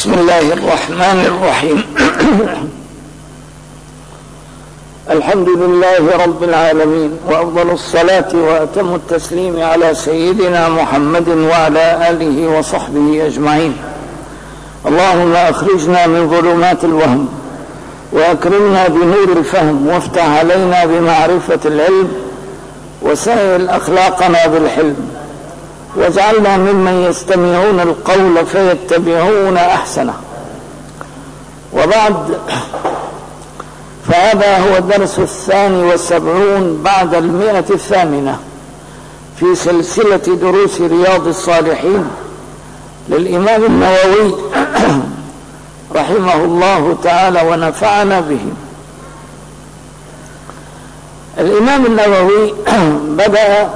بسم الله الرحمن الرحيم. الحمد لله رب العالمين، وأفضل الصلاة وأتم التسليم على سيدنا محمد وعلى آله وصحبه أجمعين. اللهم أخرجنا من ظلمات الوهم وأكرمنا بنور الفهم، وافتح علينا بمعرفة العلم، وسهل أخلاقنا بالحلم، واجعلنا ممن يستمعون القول فيتبعون أحسنه. وبعد، فهذا هو الدرس 72 بعد 108 في سلسلة دروس رياض الصالحين للإمام النووي رحمه الله تعالى ونفعنا به. الإمام النووي بدأ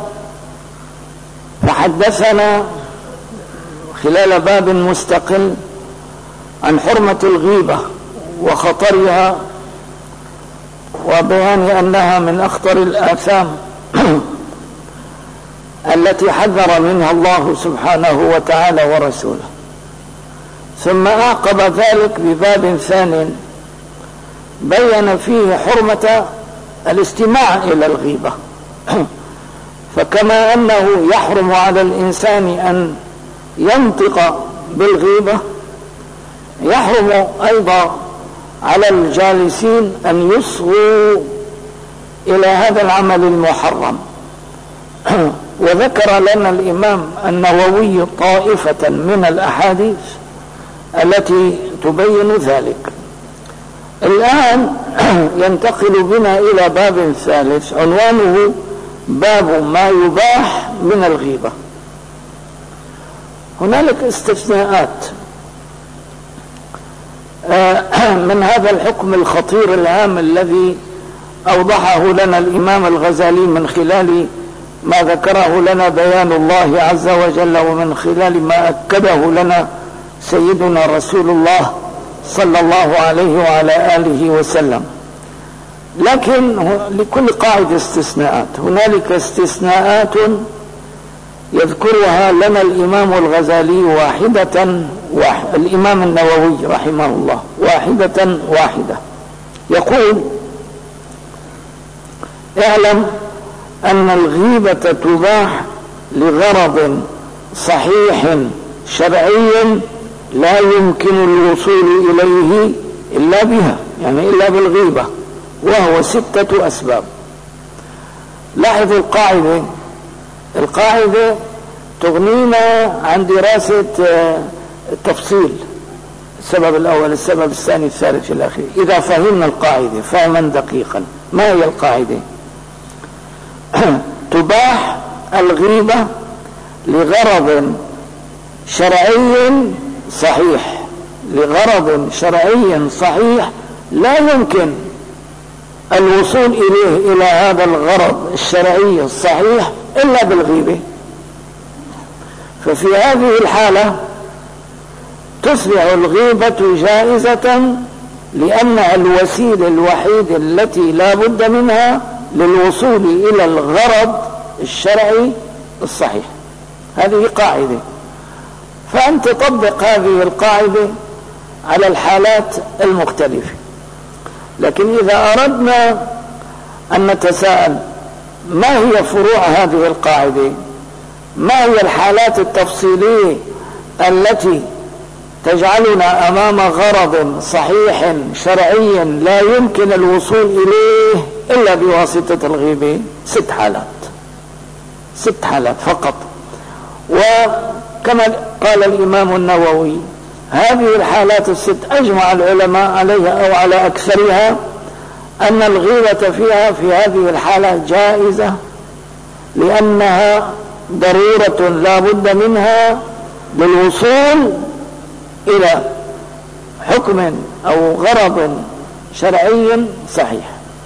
فحدثنا خلال باب مستقل عن حرمة الغيبة وخطرها، وبيان أنها من أخطر الآثام التي حذر منها الله سبحانه وتعالى ورسوله. ثم أعقب ذلك بباب ثاني بين فيه حرمة الاستماع إلى الغيبة، فكما أنه يحرم على الإنسان أن ينطق بالغيبة، يحرم أيضا على الجالسين أن يصغوا إلى هذا العمل المحرم. وذكر لنا الإمام النووي طائفة من الأحاديث التي تبين ذلك. الآن ينتقل بنا إلى باب ثالث عنوانه باب ما يباح من الغيبة. هنالك استثناءات من هذا الحكم الخطير العام الذي أوضحه لنا الإمام الغزالي من خلال ما ذكره لنا بيان الله عز وجل، ومن خلال ما أكده لنا سيدنا رسول الله صلى الله عليه وعلى آله وسلم. لكن لكل قاعدة استثناءات. هنالك استثناءات يذكرها لنا الإمام الغزالي الإمام النووي رحمه الله واحدة واحدة. يقول: اعلم أن الغيبة تباح لغرض صحيح شرعي لا يمكن الوصول إليه إلا بها، يعني إلا بالغيبة، وهو 6 أسباب. لاحظ القاعدة تغنينا عن دراسة التفصيل، السبب الأول، السبب الثاني، الثالث إلى آخره، إذا فهمنا القاعدة فهما دقيقا. ما هي القاعدة؟ تباح الغيبة لغرض شرعي صحيح، لغرض شرعي صحيح لا يمكن الوصول إليه إلى هذا الغرض الشرعي الصحيح إلا بالغيبة. ففي هذه الحالة تصبح الغيبة جائزة، لأنها الوسيلة الوحيدة التي لا بد منها للوصول إلى الغرض الشرعي الصحيح. هذه قاعدة، فأنت تطبق هذه القاعدة على الحالات المختلفة. لكن إذا أردنا أن نتساءل ما هي فروع هذه القاعدة، ما هي الحالات التفصيلية التي تجعلنا أمام غرض صحيح شرعي لا يمكن الوصول إليه إلا بواسطة الغيبة؟ 6 حالات فقط. وكما قال الإمام النووي هذه الحالات ال6 أجمع العلماء عليها أو على أكثرها أن الغيبة فيها في هذه الحالة جائزة، لأنها ضرورة لا بد منها للوصول إلى حكم أو غرض شرعي صحيح.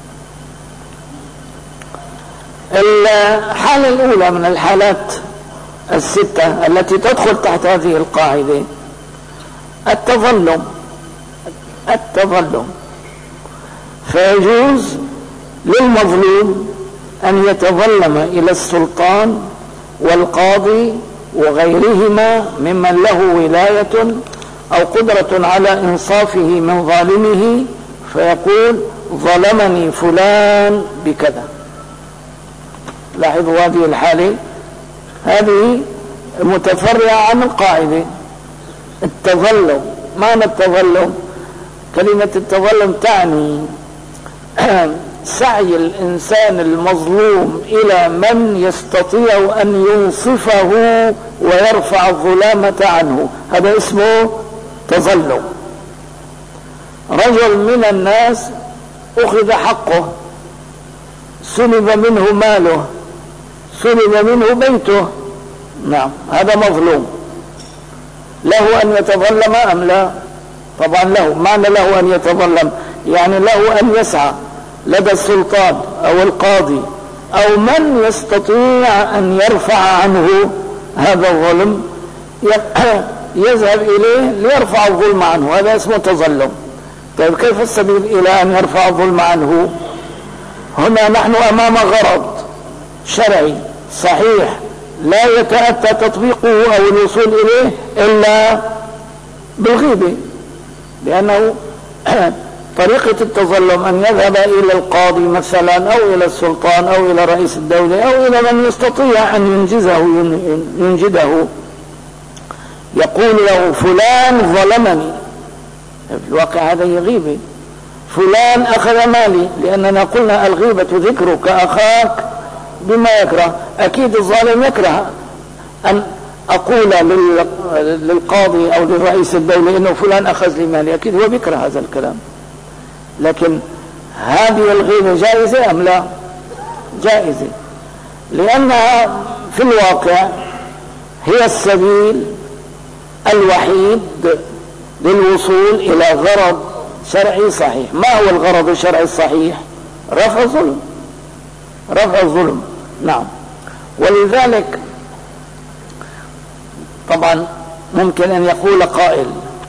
الحالة الأولى من الحالات ال6 التي تدخل تحت هذه القاعدة التظلم. فيجوز للمظلوم أن يتظلم إلى السلطان والقاضي وغيرهما ممن له ولاية أو قدرة على إنصافه من ظالمه، فيقول ظلمني فلان بكذا. لاحظوا هذه الحالة، هذه متفرعة عن القاعدة. التظلم، معنى التظلم، كلمة التظلم تعني سعي الإنسان المظلوم إلى من يستطيع أن ينصفه ويرفع الظلامة عنه، هذا اسمه تظلم. رجل من الناس أخذ حقه، سلب منه ماله، سلب منه بيته، نعم هذا مظلوم. له أن يتظلم أم لا؟ طبعا له. معنى له أن يتظلم يعني له أن يسعى لدى السلطان أو القاضي أو من يستطيع أن يرفع عنه هذا الظلم، يذهب إليه ليرفع الظلم عنه، هذا اسمه تظلم. طيب كيف السبيل إلى أن يرفع الظلم عنه؟ هنا نحن أمام غرض شرعي صحيح لا يتأتى تطبيقه أو الوصول إليه إلا بالغيبة، لأنه طريقة التظلم أن يذهب إلى القاضي مثلا أو إلى السلطان أو إلى رئيس الدولة أو إلى من يستطيع أن ينجده، يقول له فلان ظلمني. في الواقع هذا غيبة، فلان أخذ مالي، لأننا قلنا الغيبة ذكرك أخاك بما يكره. أكيد الظالم يكره أن أقول للقاضي أو للرئيس الدولة إنه فلان أخذ لي مالي، أكيد هو بيكره هذا الكلام. لكن هذه الغيبة جائزة أم لا؟ جائزة، لأنها في الواقع هي السبيل الوحيد للوصول إلى غرض شرعي صحيح. ما هو الغرض الشرعي الصحيح؟ رفع الظلم، رفع الظلم، نعم. ولذلك طبعا ممكن أن يقول قائل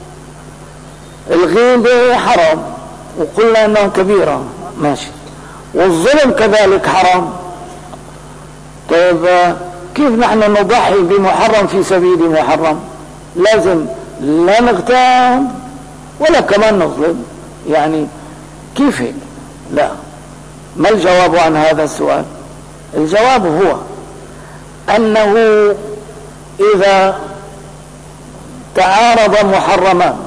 الغيبة حرام وقلنا أنه كبيرة، ماشي، والظلم كذلك حرام. طيب كيف نحن نضحي بمحرم في سبيل محرم؟ لازم لا نغتاب ولا كمان نظلم، يعني كيف هيك؟ لا. ما الجواب عن هذا السؤال؟ الجواب هو أنه إذا تعارض محرمان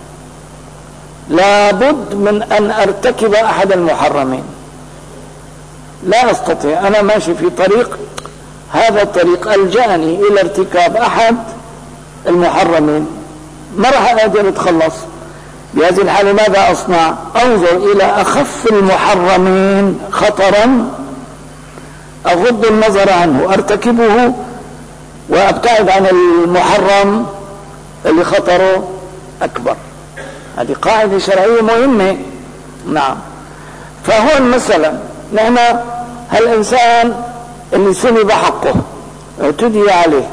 لابد من أن أرتكب أحد المحرمين. لا أستطيع، أنا ماشي في طريق، هذا الطريق ألجأني إلى ارتكاب أحد المحرمين، ما راح أقدر أتخلص. بهذه الحالة ماذا أصنع؟ أنظر إلى أخف المحرمين خطرا، أغض النظر عنه، أرتكبه وأبتعد عن المحرم اللي خطره أكبر. هذه قاعدة شرعية مهمة، نعم. فهون مثلا نحن هالإنسان اللي سلب حقه اعتدي عليه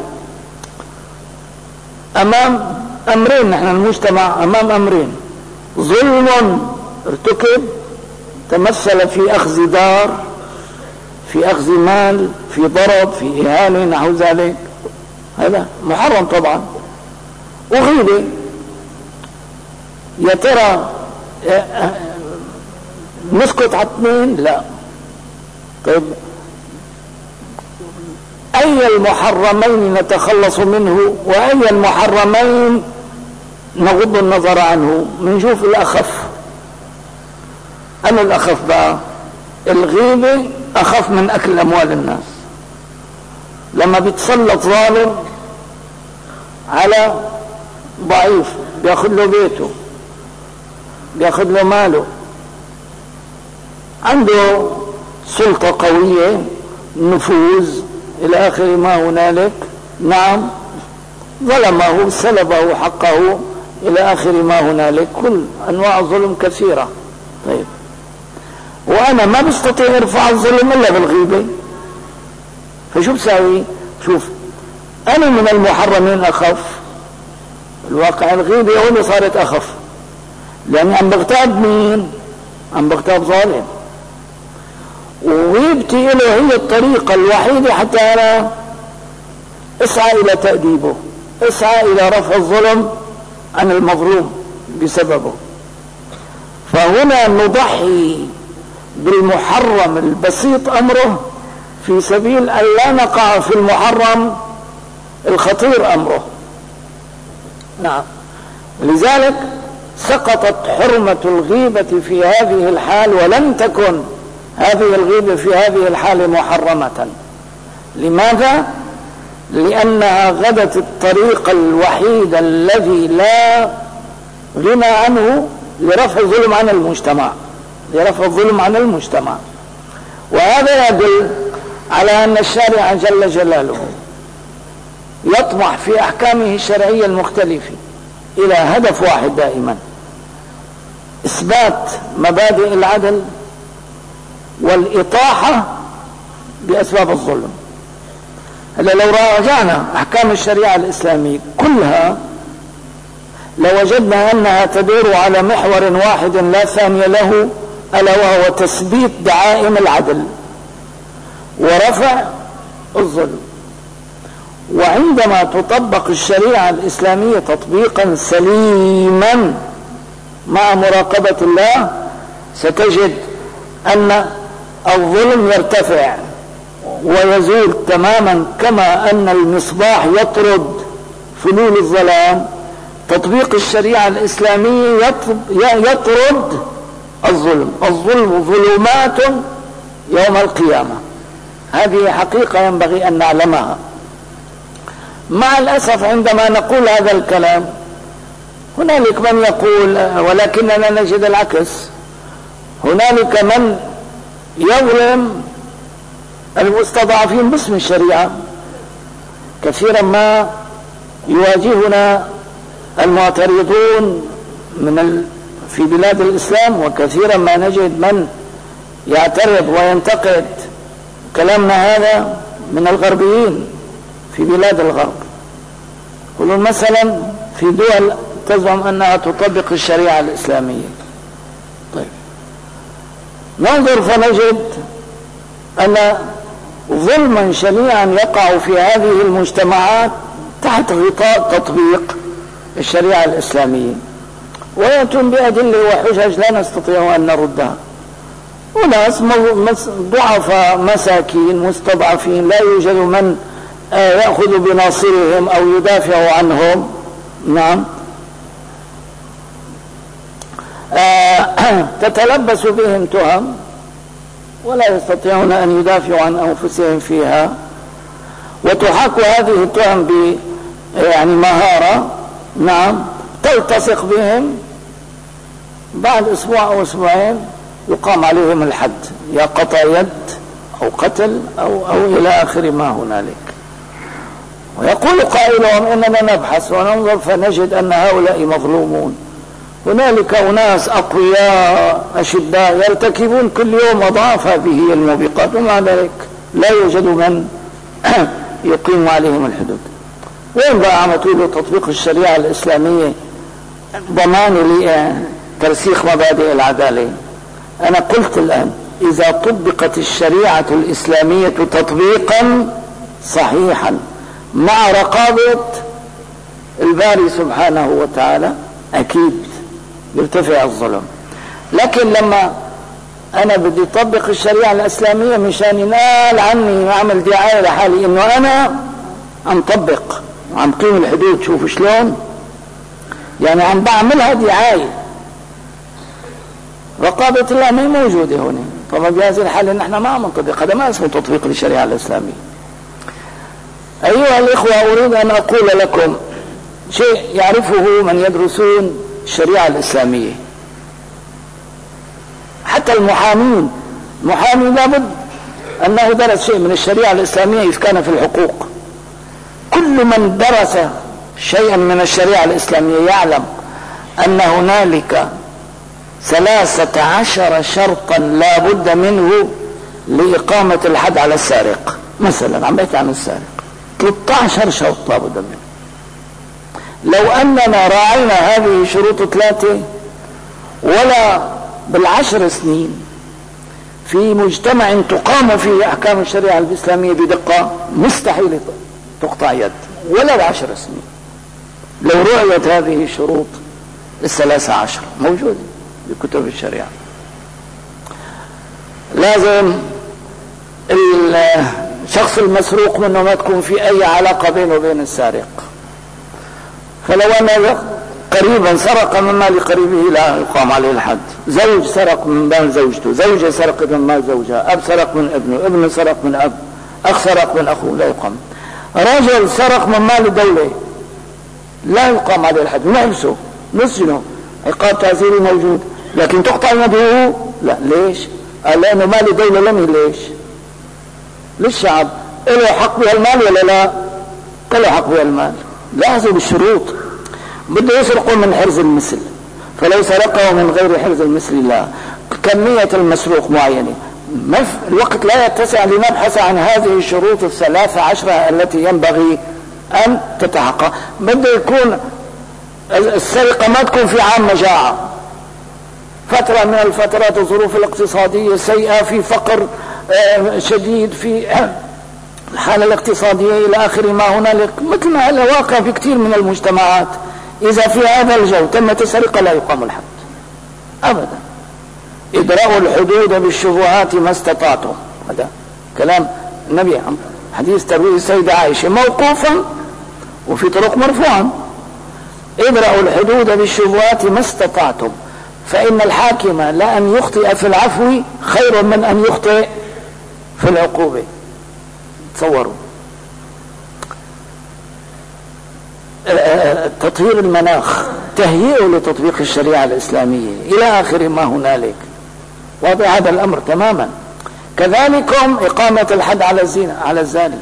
أمام أمرين، نحن المجتمع أمام أمرين: ظلم ارتكب تمثل في أخذ دار، في أخذ مال، في ضرب، في إهانة، نحو ذلك، هذا محرم طبعا. وغيبة، يا ترى نسكت على اثنين؟ لا. طيب أي المحرمين نتخلص منه وأي المحرمين نغض النظر عنه؟ منشوف الأخف. أنا الأخف بقى الغيبة أخف من أكل أموال الناس. لما بيتسلط ظالم على ضعيف بياخذ له بيته، بياخذ له ماله، عنده سلطة قوية، نفوذ إلى آخر ما هنالك، نعم، ظلمه، سلبه حقه إلى آخر ما هنالك، كل أنواع الظلم كثيرة. طيب وأنا ما بستطيع إرفاع الظلم إلا بالغيبة، فشو بساوي؟ شوف، أنا من المحرمين أخف. الواقع الغيبة هو اللي صارت أخف، لأني عم بغتاب مين؟ عم بغتاب ظالم، وغيبتي له هي الطريقة الوحيدة حتى أنا أسعى إلى تأديبه، أسعى إلى رفع الظلم عن المظلوم بسببه. فهنا نضحي بالمحرم البسيط أمره في سبيل أن لا نقع في المحرم الخطير أمره. نعم، لذلك سقطت حرمة الغيبة في هذه الحال، ولم تكن هذه الغيبة في هذه الحال محرمة. لماذا؟ لأنها غدت الطريق الوحيد الذي لا غنى عنه لرفع الظلم عن المجتمع، لرفع الظلم عن المجتمع. وهذا يدل على أن الشارع جل جلاله يطمح في أحكامه الشرعية المختلفة إلى هدف واحد دائما: إثبات مبادئ العدل والإطاحة بأسباب الظلم. هلا لو راجعنا أحكام الشريعة الإسلامية كلها لوجدنا أنها تدور على محور واحد لا ثاني له، ألا وهو تثبيت دعائم العدل ورفع الظلم. وعندما تطبق الشريعة الإسلامية تطبيقا سليما مع مراقبة الله ستجد أن الظلم يرتفع ويزول تماما، كما أن المصباح يطرد فلول الظلام. تطبيق الشريعة الإسلامية يطرد الظلم. الظلم ظلمات يوم القيامة، هذه حقيقة ينبغي أن نعلمها. مع الأسف عندما نقول هذا الكلام هنالك من يقول ولكننا نجد العكس، هنالك من يظلم المستضعفين باسم الشريعة. كثيرا ما يواجهنا المعترضون في بلاد الإسلام، وكثيرا ما نجد من يعترض وينتقد كلامنا هذا من الغربيين في بلاد الغرب. يقولون مثلا في دول تزعم أنها تطبق الشريعة الإسلامية. طيب ننظر فنجد أن ظلما شنيعا يقع في هذه المجتمعات تحت غطاء تطبيق الشريعة الإسلامية، ويأتون بأدلة وحجج لا نستطيع أن نردها. وناس ضعفاء مساكين مستضعفين لا يوجد من يأخذ بناصرهم أو يدافع عنهم. نعم، تتلبس بهم تهم ولا يستطيعون أن يدافعوا عن أنفسهم فيها، وتحاك هذه التهم مهارة. نعم، تلتصق بهم، بعد أسبوع أو أسبوعين يقام عليهم الحد، يا قطع يد أو قتل أو إلى آخر ما هنالك. ويقول قائلهم إننا نبحث وننظر فنجد أن هؤلاء مظلومون. هنالك أناس أقوياء أشداء يرتكبون كل يوم أضعاف هذه الموبقات، ومع ذلك لا يوجد من يقيم عليهم الحدود. وين بقى عم تقولوا تطبيق الشريعة الإسلامية ضمان لترسيخ مبادئ العدالة؟ أنا قلت الآن إذا طبقت الشريعة الإسلامية تطبيقا صحيحا مع رقابة الباري سبحانه وتعالى أكيد يرتفع الظلم. لكن لما أنا بدي أطبق الشريعة الإسلامية مشان ينال عني وأعمل دعاية لحالي إنه أنا عم طبق وعم قيم الحدود، شوف شلون عم بعملها دعاية، رقابة الله ما موجودة هنا. طبعا بهذه الحالة نحن ما عم نطبق، هذا ما اسمه تطبيق للشريعة الإسلامية. أيها الإخوة، أريد أن أقول لكم شيء يعرفه من يدرسون الشريعة الإسلامية. حتى المحامي لابد أنه درس شيء من الشريعة الإسلامية إذا كان في الحقوق. كل من درس شيئا من الشريعة الإسلامية يعلم أن هنالك 13 شرطا لا بد منه لإقامة الحد على السارق. مثلا عم بحكي عن السارق 13 شرط لا بد منه. لو أننا راعينا هذه الشروط 3 ولا بال10 سنين في مجتمع تقام فيه أحكام الشريعة الإسلامية بدقة مستحيل تقطع يد، ولا ب10 سنين. لو رؤيت هذه الشروط 13 موجودة بكتب الشريعة. لازم الشخص المسروق منه ما تكون في أي علاقة بينه وبين السارق. فلو أن قريبا سرق من مال قريبه لا يقام عليه الحد. زوج سرق من مال زوجته، زوجة سرقت من مال زوجها، أب سرق من ابنه، ابن سرق من أب، أخ سرق من أخوه، لا يقام. رجل سرق من مال الدولة لا يقام عليه الحد، نحبسه نسجنه، عقاب تعزيري موجود، لكن تقطع يده لا. ليش؟ قال لأنه مال الدولة لم ليش؟ للشعب، له حق بهالمال ولا لا؟ له حق بهالمال. لاحظوا بالشروط، بده يسرقوا من حرز المثل، فلو سرقوا من غير حرز المثل لا. كمية المسروق معينة، الوقت لا يتسع لنبحث عن هذه الشروط 13 التي ينبغي أن تتحقق. بده يكون السرقة ما تكون في عام مجاعة، فترة من الفترات الظروف الاقتصادية سيئة، في فقر شديد، في الحالة الاقتصادية إلى آخر ما هنالك، مثل ما هذا واقع في كثير من المجتمعات. إذا في هذا الجو تمت السرقة لا يقام الحد أبدا. إدراء الحدود بالشبهات ما استطعتم، هذا كلام النبي، حديث ترويه السيدة عائشة موقوفا وفي طرق مرفوعا. إدراء الحدود بالشبهات ما استطعتم، فإن الحاكم لا أن يخطئ في العفو خير من أن يخطئ في العقوبة. تصوروا تطهير المناخ، تهيئه لتطبيق الشريعة الإسلامية إلى آخر ما هنالك، واضح هذا الأمر تماما. كذلكم إقامة الحد على الزنا على الزاني.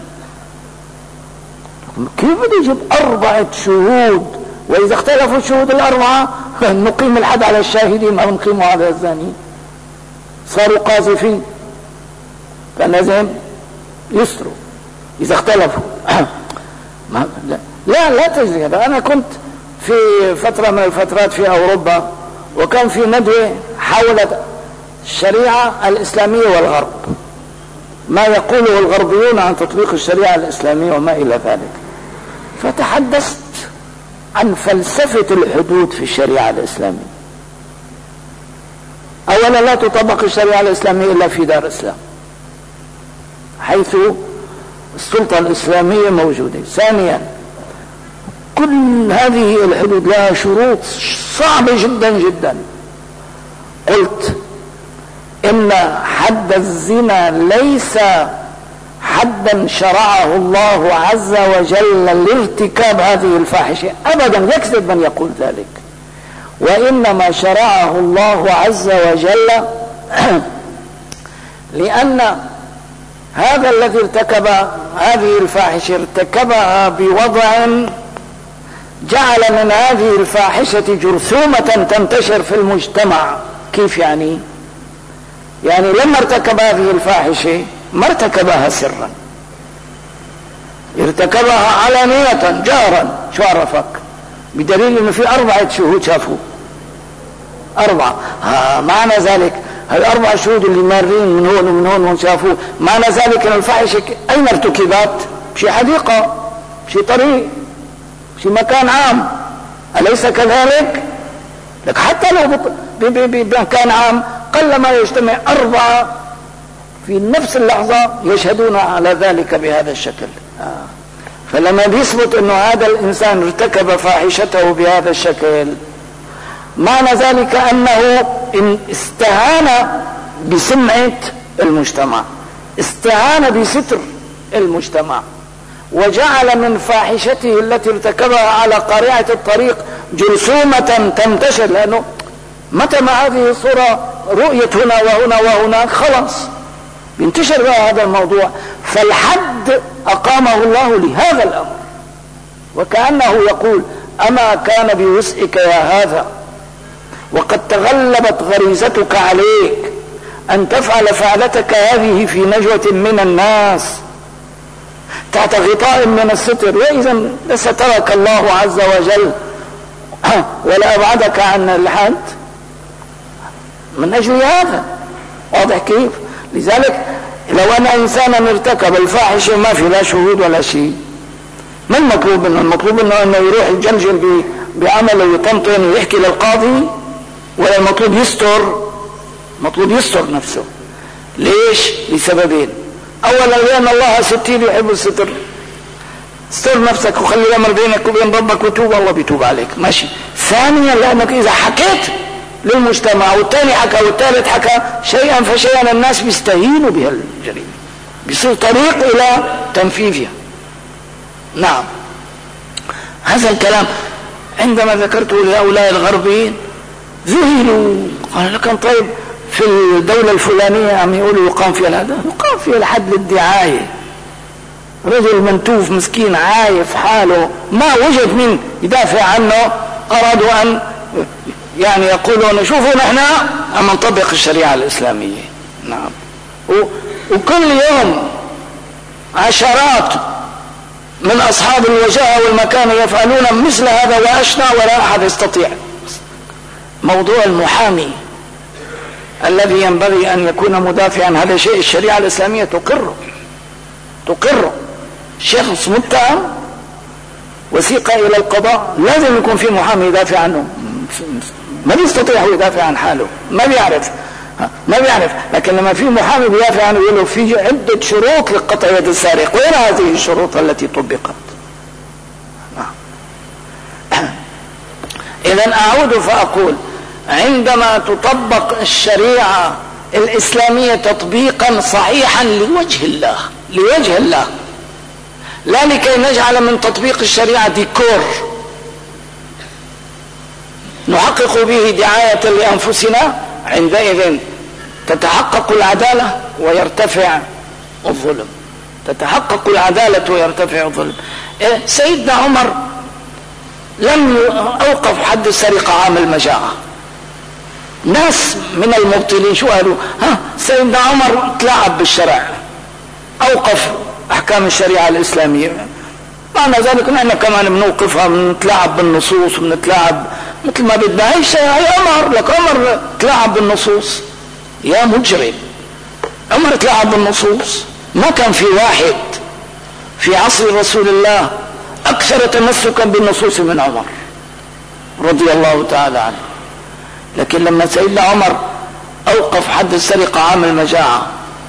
كيف بده يجيب 4 شهود؟ وإذا اختلفوا الشهود الأربعة نقيم الحد على الشاهدين أو نقيمه على الزاني. صاروا قاذفين، فلازم يسروا إذا اختلفوا. لا تجري هذا. أنا كنت في فترة من الفترات في أوروبا، وكان في ندوة حول الشريعة الإسلامية والغرب، ما يقوله الغربيون عن تطبيق الشريعة الإسلامية وما إلى ذلك. فتحدثت عن فلسفة الحدود في الشريعة الإسلامية. أولا لا تطبق الشريعة الإسلامية إلا في دار الإسلام حيث السلطة الإسلامية موجودة. ثانيا كل هذه الحدود لها شروط صعبة جدا جدا. قلت إن حد الزنا ليس حدا شرعه الله عز وجل لارتكاب هذه الفاحشة أبدا، يكذب من يقول ذلك، وإنما شرعه الله عز وجل لأن هذا الذي ارتكب هذه الفاحشة ارتكبها بوضع جعل من هذه الفاحشة جرثومة تنتشر في المجتمع. كيف يعني؟ يعني لما ارتكب هذه الفاحشة ما ارتكبها سرا، ارتكبها علانية جارا. شو عرفك؟ بدليل انه في 4 شهود شافوا 4. معنى ذلك هال4 شهود اللي مارين من هون ومن هون ومن شافوه، معنى ذلك ان الفاحشة اين ارتكبت؟ بشي حديقة، بشي طريق، بشي مكان عام، أليس كذلك؟ لك حتى لو بمكان عام قلما يجتمع 4 في نفس اللحظة يشهدون على ذلك بهذا الشكل. فلما بيثبت انه هذا الانسان ارتكب فاحشته بهذا الشكل، معنى ذلك انه استهان بسمعة المجتمع، استهان بستر المجتمع، وجعل من فاحشته التي ارتكبها على قارعة الطريق جرثومة تنتشر. لانه متى ما هذه الصورة رؤيت هنا وهنا وهناك خلاص بينتشر بها هذا الموضوع. فالحد أقامه الله لهذا الأمر، وكأنه يقول أما كان بوسعك يا هذا وقد تغلبت غريزتك عليك أن تفعل فعلتك هذه في نجوة من الناس تحت غطاء من الستر، وإذا لسترك الله عز وجل ولا أبعدك عن الحد من أجل هذا. واضح كيف؟ لذلك لو أن إنسانا ارتكب الفاحشة ما في لا شهود ولا شيء، ما المطلوب منه؟ المطلوب منه انه يروح يجلجل بعمله ويطنطن ويحكي للقاضي، ولا المطلوب يستر؟ مطلوب يستر نفسه. ليش؟ لسببين. اولا لان الله ستير يحب الستر، استر نفسك وخلي الامر بينك وبين ربك وتوب، الله بيتوب عليك، ماشي. ثانيا لانك اذا حكيت للمجتمع والثاني حكى والثالث حكى، شيئا فشيئا الناس بيستهينوا بها الجريمه، بيصير طريق الى تنفيذها. نعم، هذا الكلام عندما ذكرته لهؤلاء الغربيين ذهلوا، قال لكن طيب في الدولة الفلانية عم يقولوا يقام فيها هذا، يقام فيها لحد الدعاية. رجل منتوف مسكين عايف حاله، ما وجد من يدافع عنه، أرادوا أن يعني يقولون شوفوا نحن عم نطبق الشريعة الإسلامية. نعم، وكل يوم عشرات من أصحاب الوجاهة والمكانة يفعلون مثل هذا وأشنع، ولا أحد يستطيع. موضوع المحامي الذي ينبغي أن يكون مدافعا، هذا شيء الشريعة الإسلامية تقره. شخص متهم وثيقة إلى القضاء لازم يكون في محامي يدافع عنه، ما يستطيع يدافع عن حاله، ما بيعرف. لكن لما في محامي بيدافع عنه يقول له في عدة شروط لقطع يد السارق، وين هذه الشروط التي طبقت؟ إذن أعود فأقول، عندما تطبق الشريعة الإسلامية تطبيقا صحيحا لوجه الله، لا لكي نجعل من تطبيق الشريعة ديكور نحقق به دعاية لأنفسنا، عندئذ تتحقق العدالة ويرتفع الظلم. سيدنا عمر لم أوقف حد السرقة عام المجاعة. ناس من المبطلين شو قالوا؟ سيدنا عمر تلاعب بالشرع، أوقف أحكام الشريعة الإسلامية. معنى ذلك نحن كمان بنوقفها، بنتلاعب بالنصوص وبنتلاعب مثل ما بدنا. هي عمر تلاعب بالنصوص، يا مجرم. عمر تلاعب بالنصوص. ما كان في واحد في عصر رسول الله أكثر تمسكا بالنصوص من عمر رضي الله تعالى عنه. لكن لما سيدنا عمر أوقف حد السرقة عام المجاعة،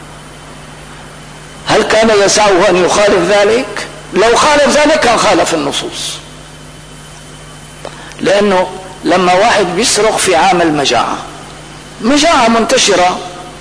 هل كان يسعه أن يخالف ذلك؟ لو خالف ذلك كان خالف النصوص. لأنه لما واحد بيسرق في عام المجاعة، مجاعة منتشرة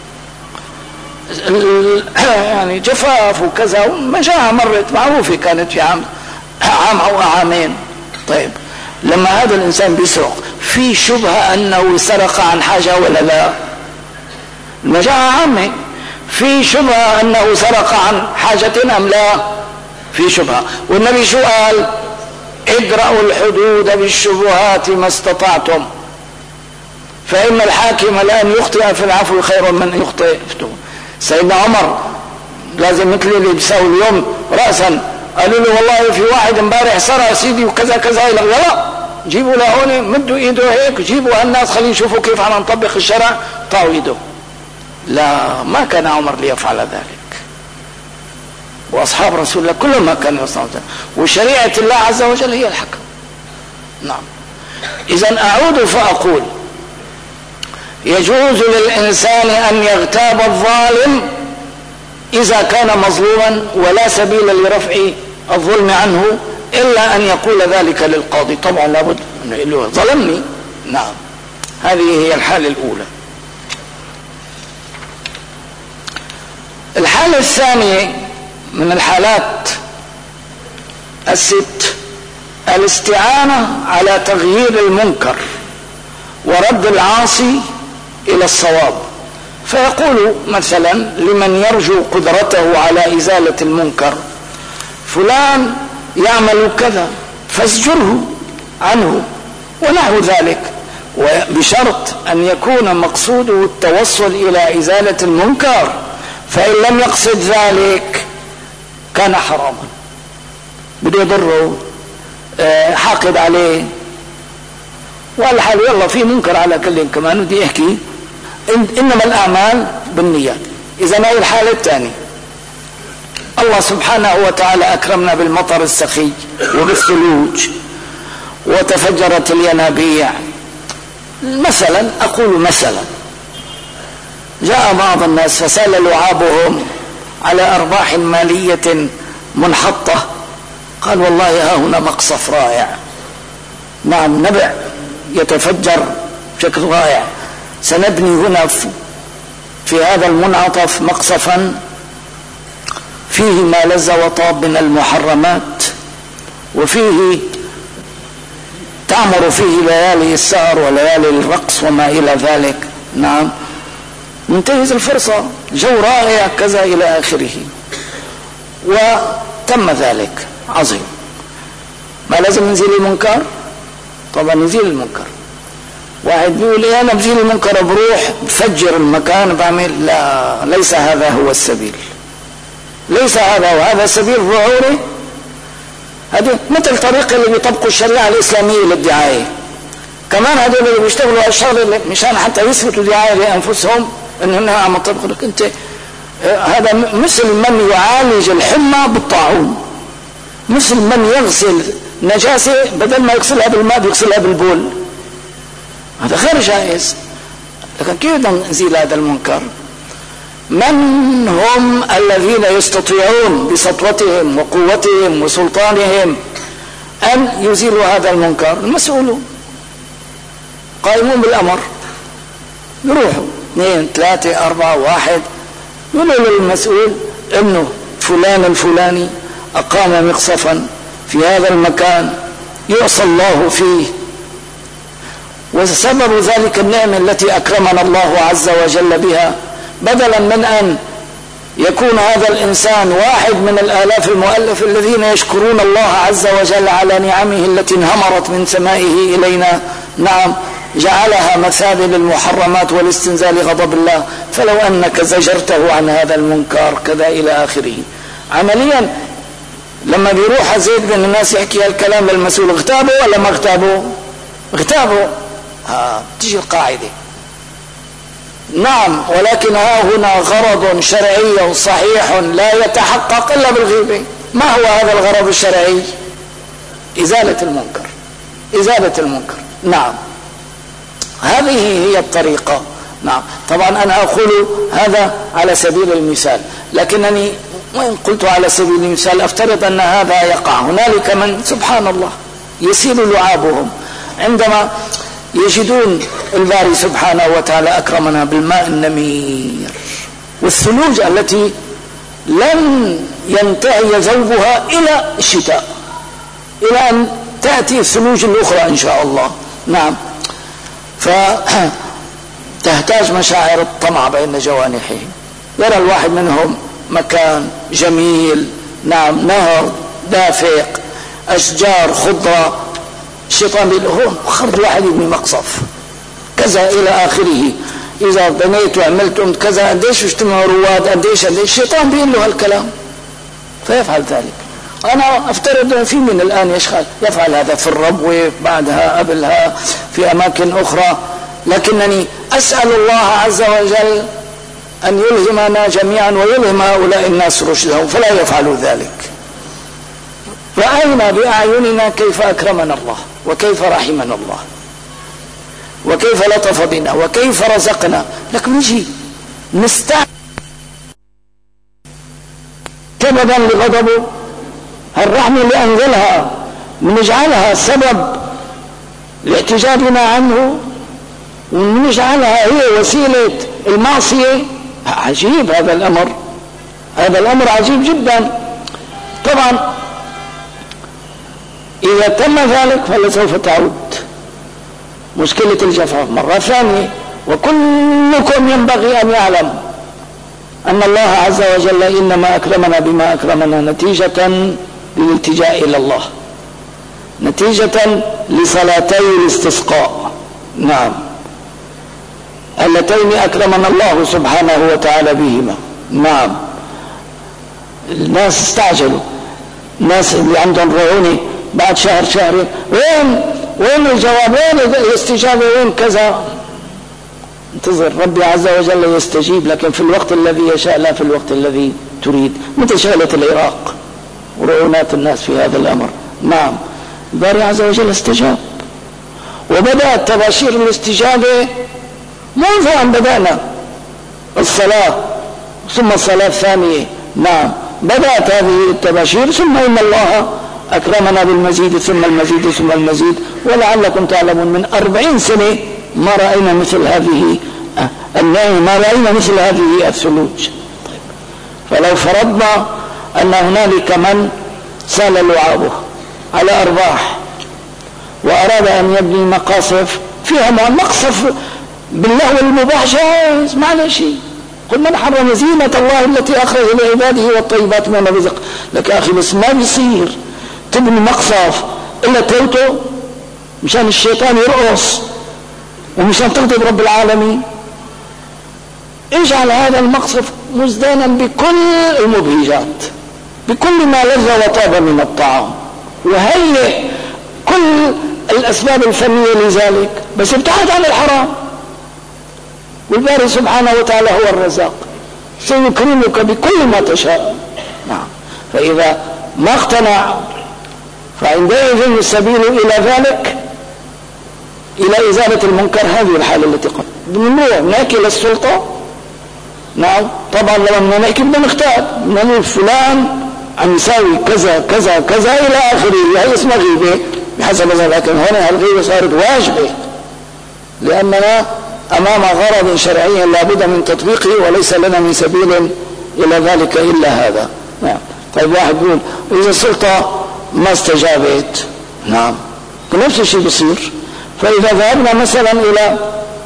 يعني جفاف وكذا، مجاعة مرت معروفة كانت في عام أو عامين. طيب لما هذا الإنسان بيسرق، في شبهة أنه سرق عن حاجة ولا لا؟ المجاعة عامة، في شبهة أنه سرق عن حاجة أم لا؟ في شبهة. والنبي شو قال؟ ادرأوا الحدود بالشبهات ما استطعتم، فإن الحاكم لأن يخطئ في العفو خير من يخطئ. سيدنا عمر لازم مثل اللي بيساوي اليوم رأسا، قالوا له والله في واحد امبارح سرق سيدي وكذا كذا، لا جيبوا لهون، مدوا ايده هيك، جيبوا هالناس خلينا يشوفوا كيف عم نطبق الشرع، طاوا ايده. لا، ما كان عمر ليفعل ذلك، واصحاب رسول الله كلهم ما كانوا يصنعون ذلك، وشريعة الله عز وجل هي الحكم. نعم. اذا اعود فاقول، يجوز للإنسان أن يغتاب الظالم إذا كان مظلوما، ولا سبيل لرفع الظلم عنه إلا أن يقول ذلك للقاضي. طبعا لابد أن يقول له ظلمني. نعم، هذه هي الحالة الأولى. الحالة الثانية من الحالات الست، الاستعانة على تغيير المنكر ورد العاصي إلى الصواب. فيقول مثلا لمن يرجو قدرته على إزالة المنكر: فلان يعمل كذا فاسجره عنه، ونحو ذلك، وبشرط أن يكون مقصوده التوصل إلى إزالة المنكر، فإن لم يقصد ذلك كان حراما، بده يضره، حاقد عليه، والحال يلا في منكر على كل كمان ودي يحكي إنما الأعمال بالنيات. إذا هي الحالة الثانية. الله سبحانه وتعالى أكرمنا بالمطر السخي وبالثلوج وتفجرت الينابيع. مثلا أقول مثلا جاء بعض الناس فسال لعابهم على أرباح مالية منحطة، قال والله ها هنا مقصف رائع، نعم نبع يتفجر بشكل رائع، سنبني هنا في هذا المنعطف مقصفا فيه ما لز وطاب من المحرمات، وفيه تعمر فيه ليالي السهر وليالي الرقص وما إلى ذلك. نعم ننتهز الفرصة، جو رائع كذا إلى آخره، وتم ذلك. عظيم. ما لازم نزيل المنكر؟ طبعا نزيل المنكر. واحد بيقول ايه انا بزيل المنكر بروح بفجر المكان بعمل، لا، ليس هذا هو السبيل، ليس هذا هو، هذا سبيل ظهوري. هذه مثل طريقة اللي بيطبقوا الشريعة الإسلامية للدعاية، كمان هذول اللي بيشتغلوا الشغل مشان حتى يثبتوا دعاية لأنفسهم إنهم عم يطبقوا لك أنت. هذا مثل من يعالج الحمى بالطاعون، مثل من يغسل نجاسة بدل ما يغسلها بالماء بيغسلها بالبول، هذا غير جائز. لكن كيف بدنا نزيل هذا المنكر؟ من هم الذين يستطيعون بسطوتهم وقوتهم وسلطانهم أن يزيلوا هذا المنكر؟ المسؤولون قائمون بالأمر، يروحوا 2 3 4 1 يقولوا للمسؤول انه فلان الفلاني اقام مقصفا في هذا المكان يعصى الله فيه، وسبب ذلك النعمة التي اكرمنا الله عز وجل بها، بدلا من ان يكون هذا الانسان واحد من الالاف المؤلف الذين يشكرون الله عز وجل على نعمه التي انهمرت من سمائه الينا، نعم جعلها مثابة للمحرمات والاستنزال غضب الله، فلو أنك زجرته عن هذا المنكر كذا إلى آخره. عمليا لما بيروح زيد بن الناس يحكي هالكلام للمسؤول، اغتابه ولا ما اغتابه؟ اغتابه. تيجي القاعدة، نعم، ولكن ها هنا غرض شرعي صحيح لا يتحقق إلا بالغيبة. ما هو هذا الغرض الشرعي؟ إزالة المنكر، إزالة المنكر. نعم هذه هي الطريقة. نعم طبعا أنا أقول هذا على سبيل المثال، لكنني وإن قلت على سبيل المثال أفترض أن هذا يقع. هنالك من سبحان الله يسيل لعابهم عندما يجدون الباري سبحانه وتعالى أكرمنا بالماء النمير والثلوج التي لن ينتهي ذوبها إلى الشتاء، إلى أن تأتي الثلوج الأخرى إن شاء الله. نعم فتحتاج مشاعر الطمع بين جوانحهم. يرى الواحد منهم مكان جميل، نعم نهر دافق أشجار خضرة، الشيطان بيقول هون خرج واحد يبني مقصف كذا إلى آخره، إذا بنيت وعملت كذا قديش اجتمعوا رواد قديش الشيطان بيقول له هالكلام فيفعل ذلك. أنا أفترض أن في من الآن يفعل هذا في الربوة بعدها قبلها في أماكن أخرى، لكنني أسأل الله عز وجل أن يلهمنا جميعا ويلهم هؤلاء الناس رشدهم فلا يفعلوا ذلك. رأينا بأعيننا كيف أكرمنا الله وكيف رحمنا الله وكيف لطف بنا وكيف رزقنا، لكن نجي نستعمل سببا لغضبه، الرحمة اللي أنزلها ونجعلها سبب لاحتجابنا عنه ونجعلها هي وسيلة المعصية. عجيب هذا الأمر، هذا الأمر عجيب جدا. طبعا إذا تم ذلك فلسوف تعود مشكلة الجفاف مرة ثانية. وكلكم ينبغي أن يعلم أن الله عز وجل إنما أكرمنا بما أكرمنا نتيجة للالتجاء إلى الله، نتيجة لصلاتي الاستسقاء، نعم اللتين أكرمنا الله سبحانه وتعالى بهما. نعم الناس استعجلوا، الناس اللي عندهم رعونة بعد شهر شهرين، وين الجواب، وين الاستجابة، وين كذا. انتظر ربي عز وجل يستجيب، لكن في الوقت الذي يشاء لا في الوقت الذي تريد؟ متى شغلت العراق ورعونات الناس في هذا الأمر؟ نعم، الباري عز وجل استجاب، وبدأت تباشير الاستجابة منذ أن بدأنا الصلاة، ثم الصلاة الثانية. نعم، بدأت هذه التباشير، ثم إن الله أكرمنا بالمزيد ثم المزيد ثم المزيد. ولعلكم تعلمون من 40 سنة ما رأينا مثل هذه النعمة، ما رأينا مثل هذه الثلوج. فلو فرضنا أن هنالك من سال لعابه على أرباح وأراد أن يبني مقاصف فيها مقصف باللهو المباح جائز، ما عليه شيء. قل من حرم زينة الله التي أخرج لعباده والطيبات من الرزق. لك يا أخي بس ما بيصير تبني مقصف إلا توتو مشان الشيطان يرقص ومشان تغضب رب العالمين. اجعل هذا المقصف مزدانا بكل المبهجات، بكل ما لذ وطاب من الطعام، وهيئ كل الأسباب الفنية لذلك، بس ابتعد عن الحرام. والباري سبحانه وتعالى هو الرزاق، سيكرمك بكل ما تشاء. نعم، فإذا ما اقتنع فعندئذ السبيل إلى ذلك، إلى إزالة المنكر. هذه الحالة التي قد بنروح نحكي للسلطة. نعم، طبعا لما نحكي بدنا نختار من فلان عم يساوي كذا كذا كذا إلى آخره، هي اسمها غيبة بحسب هذا. لكن هنا الغيبة صارت واجبة لأننا أمام غرض شرعي لا بد من تطبيقه، وليس لنا من سبيل إلى ذلك إلا هذا. نعم. طيب واحد يقول إذا السلطة ما استجابت، نعم، نفس الشيء بصير. فإذا ذهبنا مثلا إلى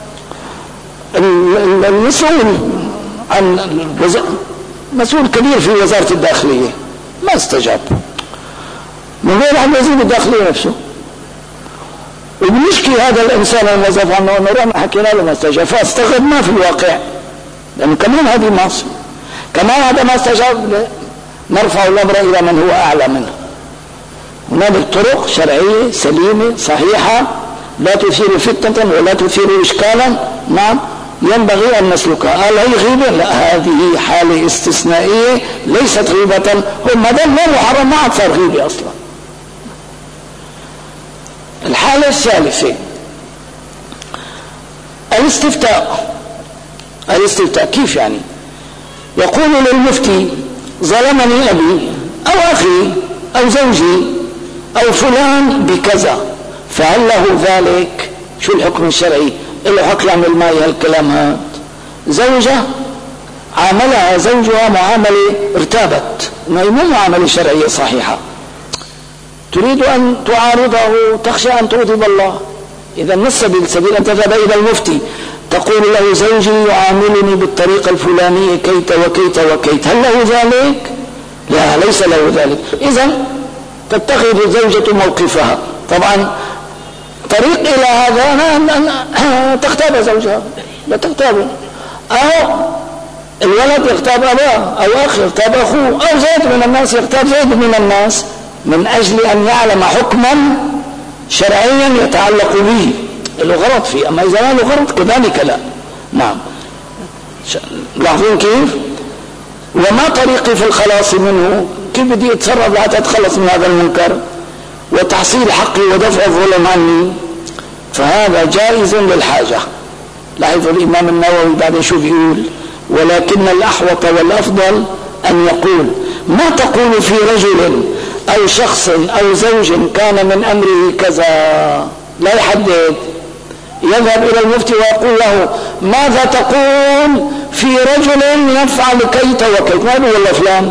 المسؤول عن مسؤول كبير في وزارة الداخلية ما استجاب، من غير عن وزير الداخلية نفسه، وبنشكي هذا الإنسان الموظف عنه ونروح حكينا له ما استجاب، فاستغرب ما في الواقع، لأنه كمان هذه مصر كمان هذا ما استجاب، نرفع الأمر إلى من هو أعلى منه. هناك طرق شرعية سليمة صحيحة لا تثير فتنة ولا تثير إشكالا، نعم، ينبغي أن نسلكها. هل هي غيبة؟ لا، هذه حالة استثنائية ليست غيبة. هم ما دام ما محرم ما عاد صار غيبة أصلا. الحالة الثالثة الاستفتاء. كيف يعني؟ يقول للمفتي ظلمني أبي أو أخي أو زوجي أو فلان بكذا، فهل له ذلك؟ شو الحكم الشرعي؟ اللي حق يعمل معي هالكلام هذا. زوجة عاملها زوجها معاملة ارتابت، مو معاملة شرعية صحيحة، تريد أن تعارضه، تخشى أن تغضب الله. إذا ما السبيل أن تذهب إلى المفتي تقول له زوجي يعاملني بالطريقة الفلانية كيت وكيت وكيت، هل له ذلك؟ لا، ليس له ذلك. إذن تتخذ الزوجة موقفها. طبعا طريق إلى هذا أن تغتاب زوجها، لا تغتابه، أو الولد يغتاب أباه، أو أخ يغتاب أخوه، أو زيد من الناس يغتاب زيد من الناس، من أجل أن يعلم حكما شرعيا يتعلق به، له غرض فيه. أما إذا له غرض كذلك لا. نعم، لاحظون كيف؟ وما طريقي في الخلاص منه؟ كيف بدي أتصرف حتى أتخلص من هذا المنكر وتحصيل حقي ودفع الظلم عني؟ فهذا جائز للحاجة. لاحظوا الإمام النووي بعد شو بيقول: ولكن الأحوط والأفضل أن يقول ما تقول في رجل أو شخص أو زوج كان من أمره كذا، لا يحدد، يذهب إلى المفتي ويقول له ماذا تقول في رجل يفعل كيت وكيت، ما بيقول له فلان.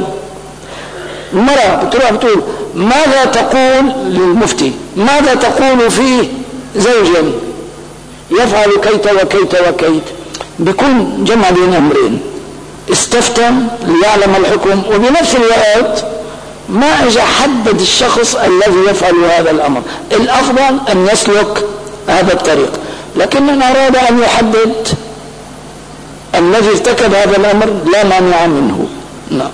المرأة بتروح بتقول ماذا تقول للمفتي، ماذا تقول في زوج يفعل كيت وكيت وكيت، بيكون جمع بين أمرين: استفتى ليعلم الحكم، وبنفس الوقت ما اجى حدد الشخص الذي يفعل هذا الأمر. الأفضل أن يسلك هذا الطريق، لكن من أراد أن يحدد الذي ارتكب هذا الأمر لا مانع منه. نعم،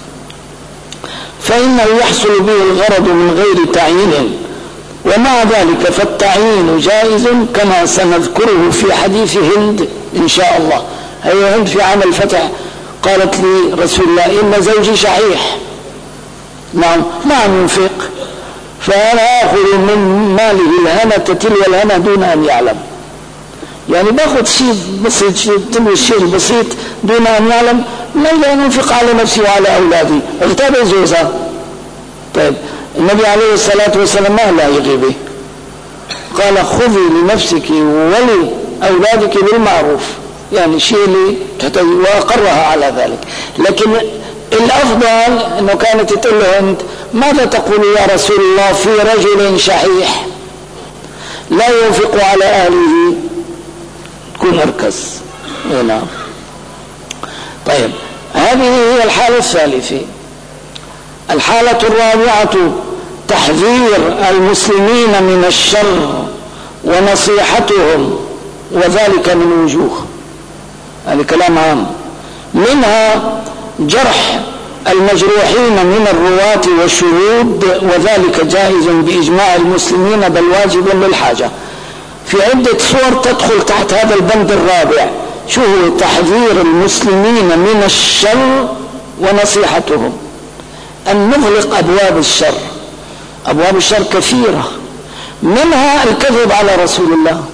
فإنه يحصل به الغرض من غير تعيين، ومع ذلك فالتعيين جائز كما سنذكره في حديث هند إن شاء الله. هي هند في عام الفتح قالت لي رسول الله إن زوجي شحيح، نعم ما ينفق، فأنا آخذ من ماله الهنا تتلو الهنا دون أن يعلم، يعني باخذ شيء بسيط، شيء بسيط دون أن يعلم، ما لا ينفق على نفسي وعلى أولادي، اغتاب زوجها. طيب النبي عليه الصلاة والسلام ما لا يغيبه، قال خذي لنفسك ولأولادك بالمعروف، يعني شيء اللي وأقرها على ذلك. لكن الأفضل أنه كانت تقول له أنت ماذا تقول يا رسول الله في رجل شحيح لا ينفق على أهله، تكون أركز. نعم. طيب هذه هي الحالة الثالثة. الحالة الرابعة تحذير المسلمين من الشر ونصيحتهم، وذلك من وجوه، هذا كلام عام، منها جرح المجروحين من الرواة والشهود، وذلك جائز بإجماع المسلمين بل واجب للحاجة. في عدة صور تدخل تحت هذا البند الرابع. شو هو؟ تحذير المسلمين من الشر ونصيحتهم، أن نغلق أبواب الشر. أبواب الشر كثيرة، منها الكذب على رسول الله،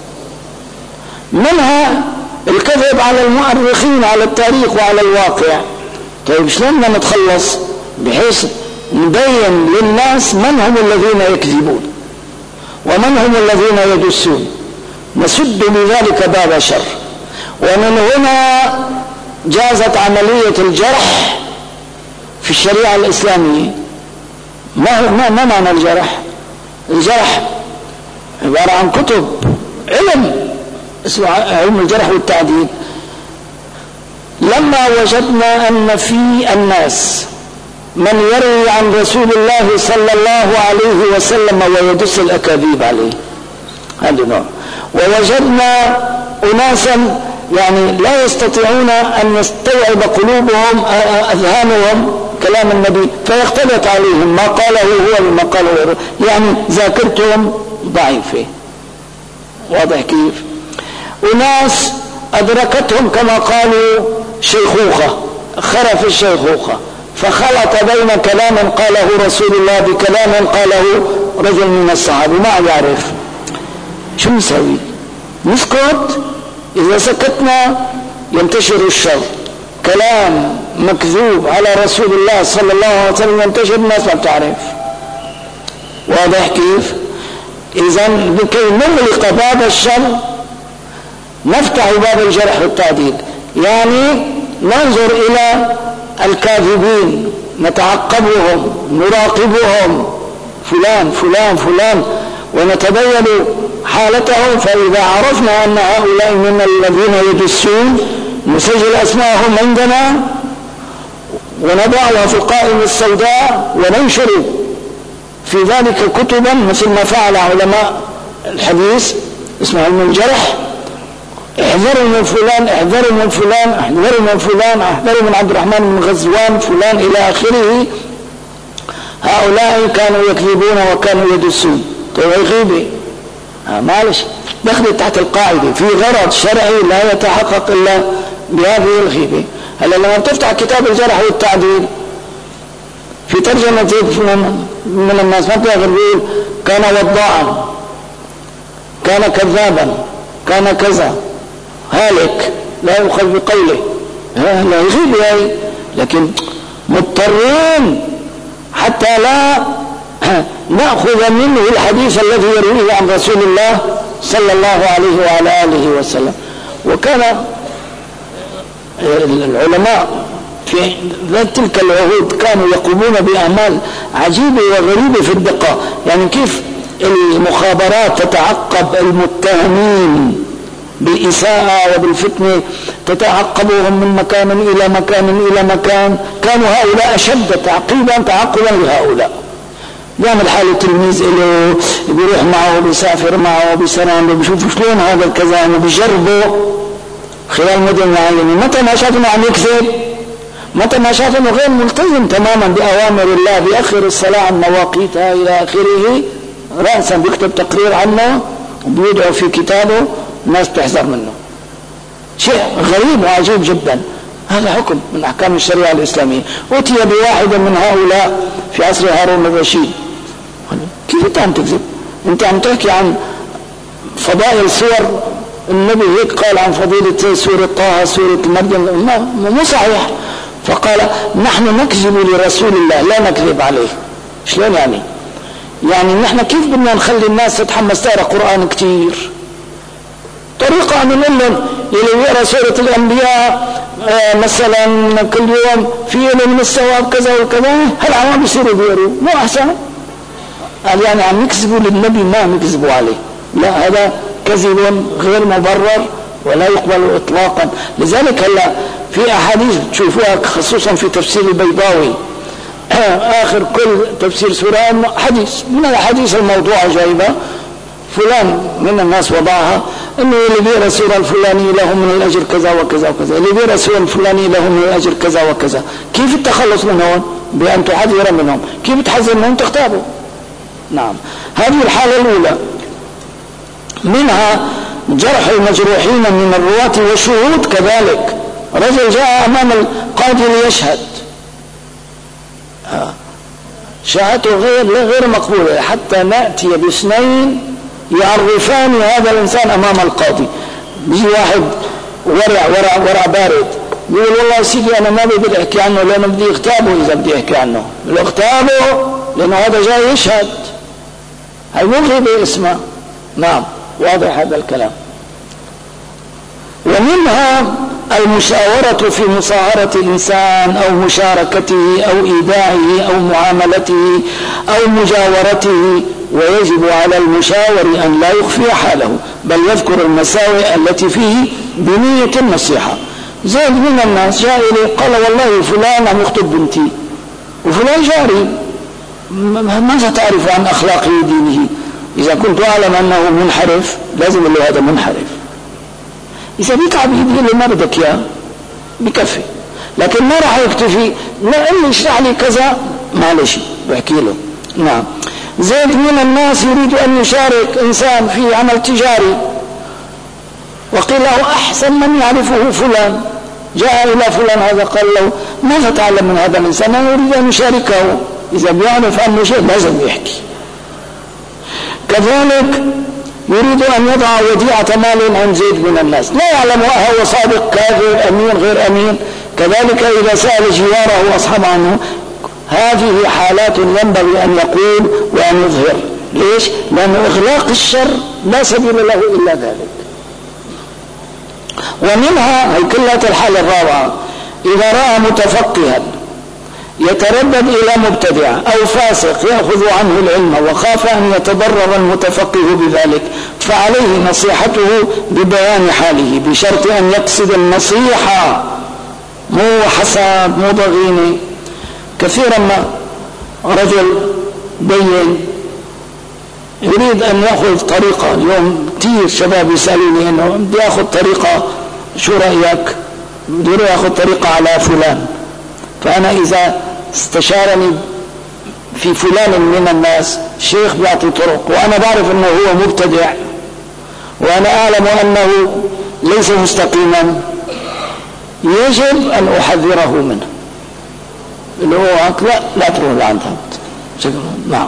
منها الكذب على المؤرخين، على التاريخ وعلى الواقع. طيب شلون نتخلص؟ بحيث نبين للناس من هم الذين يكذبون ومن هم الذين يدسون، نسد بذلك باب شر. ومن هنا جازت عملية الجرح في الشريعة الإسلامية. ما معنى الجرح؟ الجرح عبارة عن كتب علم اسمه علم الجرح والتعديل. لما وجدنا أن في الناس من يروي عن رسول الله صلى الله عليه وسلم ويدس الأكاذيب عليه، هذا نوع. ووجدنا أناسا يعني لا يستطيعون أن يستوعب قلوبهم أذهانهم كلام النبي، فيختلط عليهم ما قاله هو وما قاله غيره، يعني ذاكرتهم ضعيفة. واضح كيف؟ أناس أدركتهم كما قالوا شيخوخة، خرف الشيخوخة، فخلط بين كلام قاله رسول الله بكلام قاله رجل من الصحابة ما يعرف. شو نسوي؟ نسكت؟ إذا سكتنا ينتشر الشر. كلام مكذوب على رسول الله صلى الله عليه وسلم ينتشر، الناس ما بتعرف. واضح كيف؟ إذا لكي نغلق باب الشر نفتح باب الجرح والتعديل، يعني ننظر إلى الكاذبين، نتعقبهم، نراقبهم، فلان فلان فلان، ونتبين حالتهم. فإذا عرفنا أن هؤلاء من الذين يدسون نسجل أسماءهم عندنا ونضعها في القائمة السوداء وننشر في ذلك كتبا مثل ما فعل علماء الحديث اسمه علم الجرح. احذروا من فلان، احذروا من فلان، احذروا من فلان، احذروا من عبد الرحمن بن غزوان فلان إلى آخره. هؤلاء كانوا يكذبون وكانوا يدسون. طيب غيبة معلش دخلت تحت القاعدة، في غرض شرعي لا يتحقق إلا بهذه الغيبة. هلا لما بتفتح كتاب الجرح والتعديل في ترجمة من الناس ما بتقدر يقول كان وضاعا، كان كذابا، كان كذا، هالك لا يؤخذ بقوله، لا يغيب يعني. لكن مضطرين حتى لا نأخذ منه الحديث الذي يرويه عن رسول الله صلى الله عليه وعلى آله وسلم. وكان العلماء في ذات تلك العهود كانوا يقومون بأعمال عجيبة وغريبة في الدقة. يعني كيف المخابرات تتعقب المتهمين بالإساءة وبالفتنة، تتعقبهم من مكان إلى مكان إلى مكان. كانوا هؤلاء أشد تعقبا لهؤلاء. بيعمل حاله تلميذ له، بيروح معه، بيسافر معه، بيسلم، بيشوف شلون هذا الكذا، بيجربه خلال مدن معينة. متى ما شاف انه عم يكذب، متى ما شاف انه غير ملتزم تماما بأوامر الله، بيأخر الصلاة عن مواقيتها إلى آخره، رأسا بيكتب تقرير عنه وبيدعو في كتابه، الناس تحذر منه. شيء غريب وعجيب جدا. هذا حكم من أحكام الشريعة الإسلامية. أتي بواحد من هؤلاء في عصر هارون الرشيد. كيف أنت عم تكذب؟ أنت عم تحكي عن فضائل سور النبي، هيك قال عن فضيلة سورة طه سورة مريم، مو صحيح. فقال نحن نكذب لرسول الله لا نكذب عليه. شلون يعني؟ يعني نحن كيف بدنا نخلي الناس تتحمس تقرأ قرآن كتير؟ طريقة أن نقول لهم اللي يقرأ سورة الأنبياء مثلا كل يوم في له من الثواب كذا وكذا، هل عم بيصيروا بيقروا؟ مو أحسن؟ قال يعني عم نكذبوا للنبي ما عم نكذبوا عليه. لا، هذا كذب غير مبرر ولا يقبل إطلاقا. لذلك هلا في أحاديث تشوفوها خصوصا في تفسير البيضاوي آخر كل تفسير سورة حديث من الحديث الموضوعة جايبة فلان من الناس وضعها انه اللي بيقرأ سورة الفلاني له من الأجر كذا وكذا وكذا، اللي بيقرأ سورة الفلاني له من الأجر كذا وكذا. كيف التخلص منهم؟ بأن تحذر منهم. كيف تحذر منهم؟ تختاروا. نعم، هذه الحالة الأولى. منها جرح المجروحين من الرواة والشهود كذلك. رجل جاء أمام القاضي ليشهد، شهادته غير مقبولة حتى نأتي باثنين يعرفان هذا الإنسان أمام القاضي. بيجي واحد ورع بارد يقول والله سيدي أنا ما بدي أحكي عنه لأنه بدي اغتابه. إذا بدي أحكي عنه بدي اغتابه لأنه هذا جاي يشهد، هاي مو غيبة اسمه. نعم، واضح هذا الكلام. ومنها المشاورة في مصاهرة الإنسان أو مشاركته أو إيداعه أو معاملته أو مجاورته، ويجب على المشاور أن لا يخفي حاله بل يذكر المساوئ التي فيه بنية النصيحة. زيد من الناس جاء إلي قال والله فلان عم يخطب بنتي وفلان جاري، ماذا تعرف عن أخلاقه ودينه؟ إذا كنت أعلم أنه منحرف لازم أقول له هذا منحرف. إذا بيتعب يقول له ما بدك إياه بكفي، لكن ما راح يكتفي لا اللي اشرح لي كذا معلش بحكي له. نعم. زيد من الناس يريد أن يشارك إنسان في عمل تجاري وقيل له أحسن من يعرفه فلان، جاء إلى فلان هذا قال له ماذا تعلم من هذا الإنسان؟ أنا يريد أن يشاركه. إذا بيعرف عنه شيء لازم يحكي. كذلك يريد أن يضع وديعة مال عن زيد من الناس، لا يعلم هو صادق كاذب أمين غير أمين. كذلك إذا سأل جواره وأصحاب عنه، هذه حالات ينبغي أن يقول وأن يظهر. ليش؟ لأن إغلاق الشر لا سبيل له إلا ذلك. ومنها هي كلها الحالة الرابعة، إذا رأى متفقها يتردد إلى مبتدع أو فاسق يأخذ عنه العلم وخاف أن يتضرر المتفقه بذلك، فعليه نصيحته ببيان حاله بشرط أن يقصد النصيحة مو حساب مو ضغينة. كثيرا ما رجل بين يريد أن يأخذ طريقة، اليوم كثير شباب يسألوني أنه بدي أخذ طريقة، شو رأيك؟ بدي أخذ طريقة على فلان. فأنا إذا استشارني في فلان من الناس شيخ بيعطي طرق وأنا بعرف أنه هو مبتدع وأنا أعلم أنه ليس مستقيما، يجب أن أحذره منه. اللي هو لا تروح لعندها. نعم.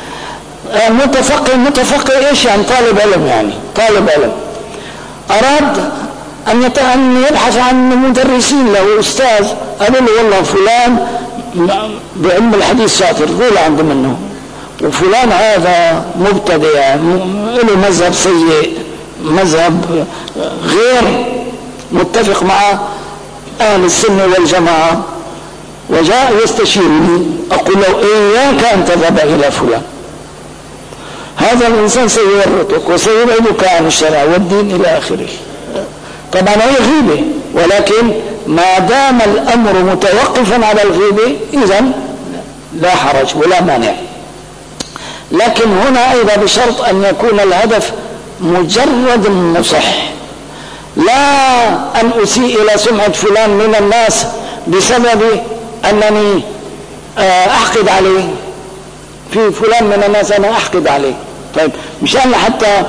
متفقه إيش يعني؟ طالب علم، يعني طالب علم أراد أن يبحث عن مدرسين له أستاذ، قال له والله فلان بعلم الحديث شاطر روح عنده منه، وفلان هذا مبتدع له مذهب سيء، مذهب غير متفق مع أهل السنة والجماعة، وجاء يستشيرني أقول له إياك أن تذهب إلى فلان، هذا الإنسان سيورطك وسيبعدك عن الشرع والدين إلى آخره. طبعا هي غيبة، ولكن ما دام الأمر متوقفا على الغيبة إذن لا حرج ولا مانع. لكن هنا أيضا بشرط أن يكون الهدف مجرد النصح، لا أن أسيء إلى سمعة فلان من الناس بسبب أنني أحقد عليه. في فلان من الناس أنا أحقد عليه، طيب مشان حتى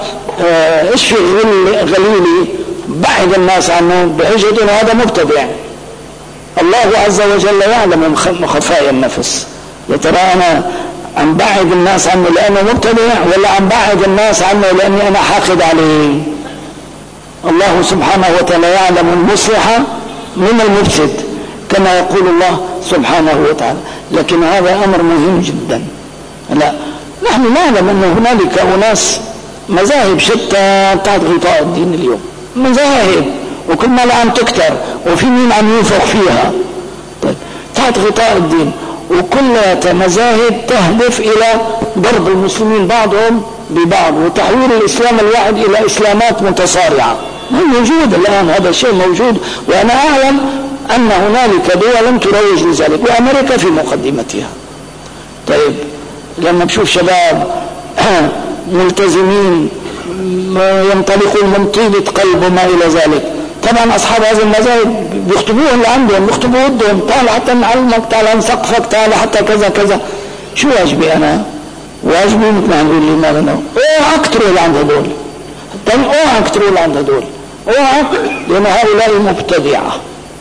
اشفي غليلي بعد الناس عنه بحجة أنه هذا مبتدع، الله عز وجل يعلم خفايا النفس. يا ترى أنا عم بعد الناس عنه لأنه مبتدع ولا عم بعد الناس عنه لأني أنا حاقد عليه؟ الله سبحانه وتعالى يعلم المصلح من المفسد كما يقول الله سبحانه وتعالى. لكن هذا أمر مهم جدا. لا، نحن نعلم أن هنالك أناس مذاهب شتى تحت غطاء الدين اليوم، مذاهب وكل ما الآن تكتر وفي مين عم ينفخ فيها. طيب تحت غطاء الدين وكلها مذاهب تهدف إلى ضرب المسلمين بعضهم ببعض وتحويل الإسلام الواحد إلى إسلامات متصارعة. موجود الآن، هذا الشيء موجود، وأنا أعلم أن هنالك دول تروج لذلك وأمريكا في مقدمتها. طيب لما بشوف شباب ملتزمين ينطلقون من طيبة قلب وما إلى ذلك، طبعا أصحاب هذه المذاهب بيخطبوهم لعندهم، بيخطبوا ودهم، تعال حتى نعلمك، تعال نسقفك، تعال حتى كذا كذا. شو واجبي أنا؟ واجبي مثل ما نقول لي ماذا نو اوعك تروح عند هدول، اوعك تروح عند هدول، اوعك، لأن هؤلاء مبتدعة،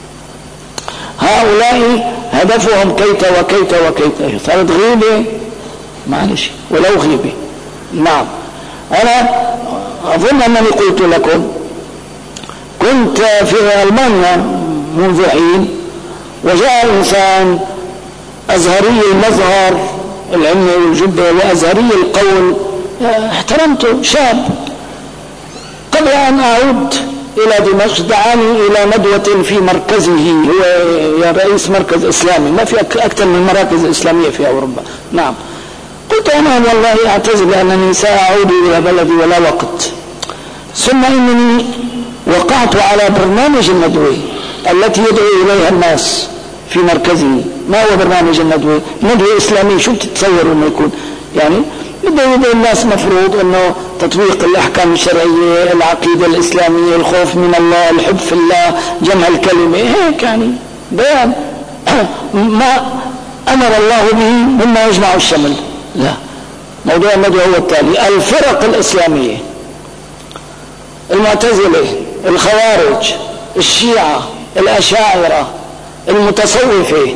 هؤلاء هدفهم كيت وكيت وكيت. صارت غيبة، معلش ولو غيبة. نعم، أنا أظن أنني قلت لكم كنت في ألمانيا منذ حين، وجاء إنسان أزهري المظهر العلمي والجبة وأزهري القول، احترمته، شاب. قبل أن أعود إلى دمشق دعاني إلى ندوة في مركزه، هو رئيس مركز إسلامي، ما في أكثر من مراكز إسلامية في أوروبا. نعم، قلت أنا والله أعتذر لأنني سأعود إلى بلدي ولا وقت. ثم إنني وقعت على برنامج الندوة التي يدعو إليها الناس في مركزه. ما هو برنامج الندوة؟ ندوة إسلامية. شو بتتصور أنه يكون؟ يعني بدأ الناس مفروض أنه تطبيق الأحكام الشرعية، العقيدة الإسلامية، الخوف من الله، الحب في الله، جمع الكلمة، هيك يعني بيان ما أمر الله به مما يجمع الشمل. لا، موضوع الندوة هو التالي: الفرق الإسلامية، المعتزلة، الخوارج، الشيعة، الأشاعرة، المتصوفة،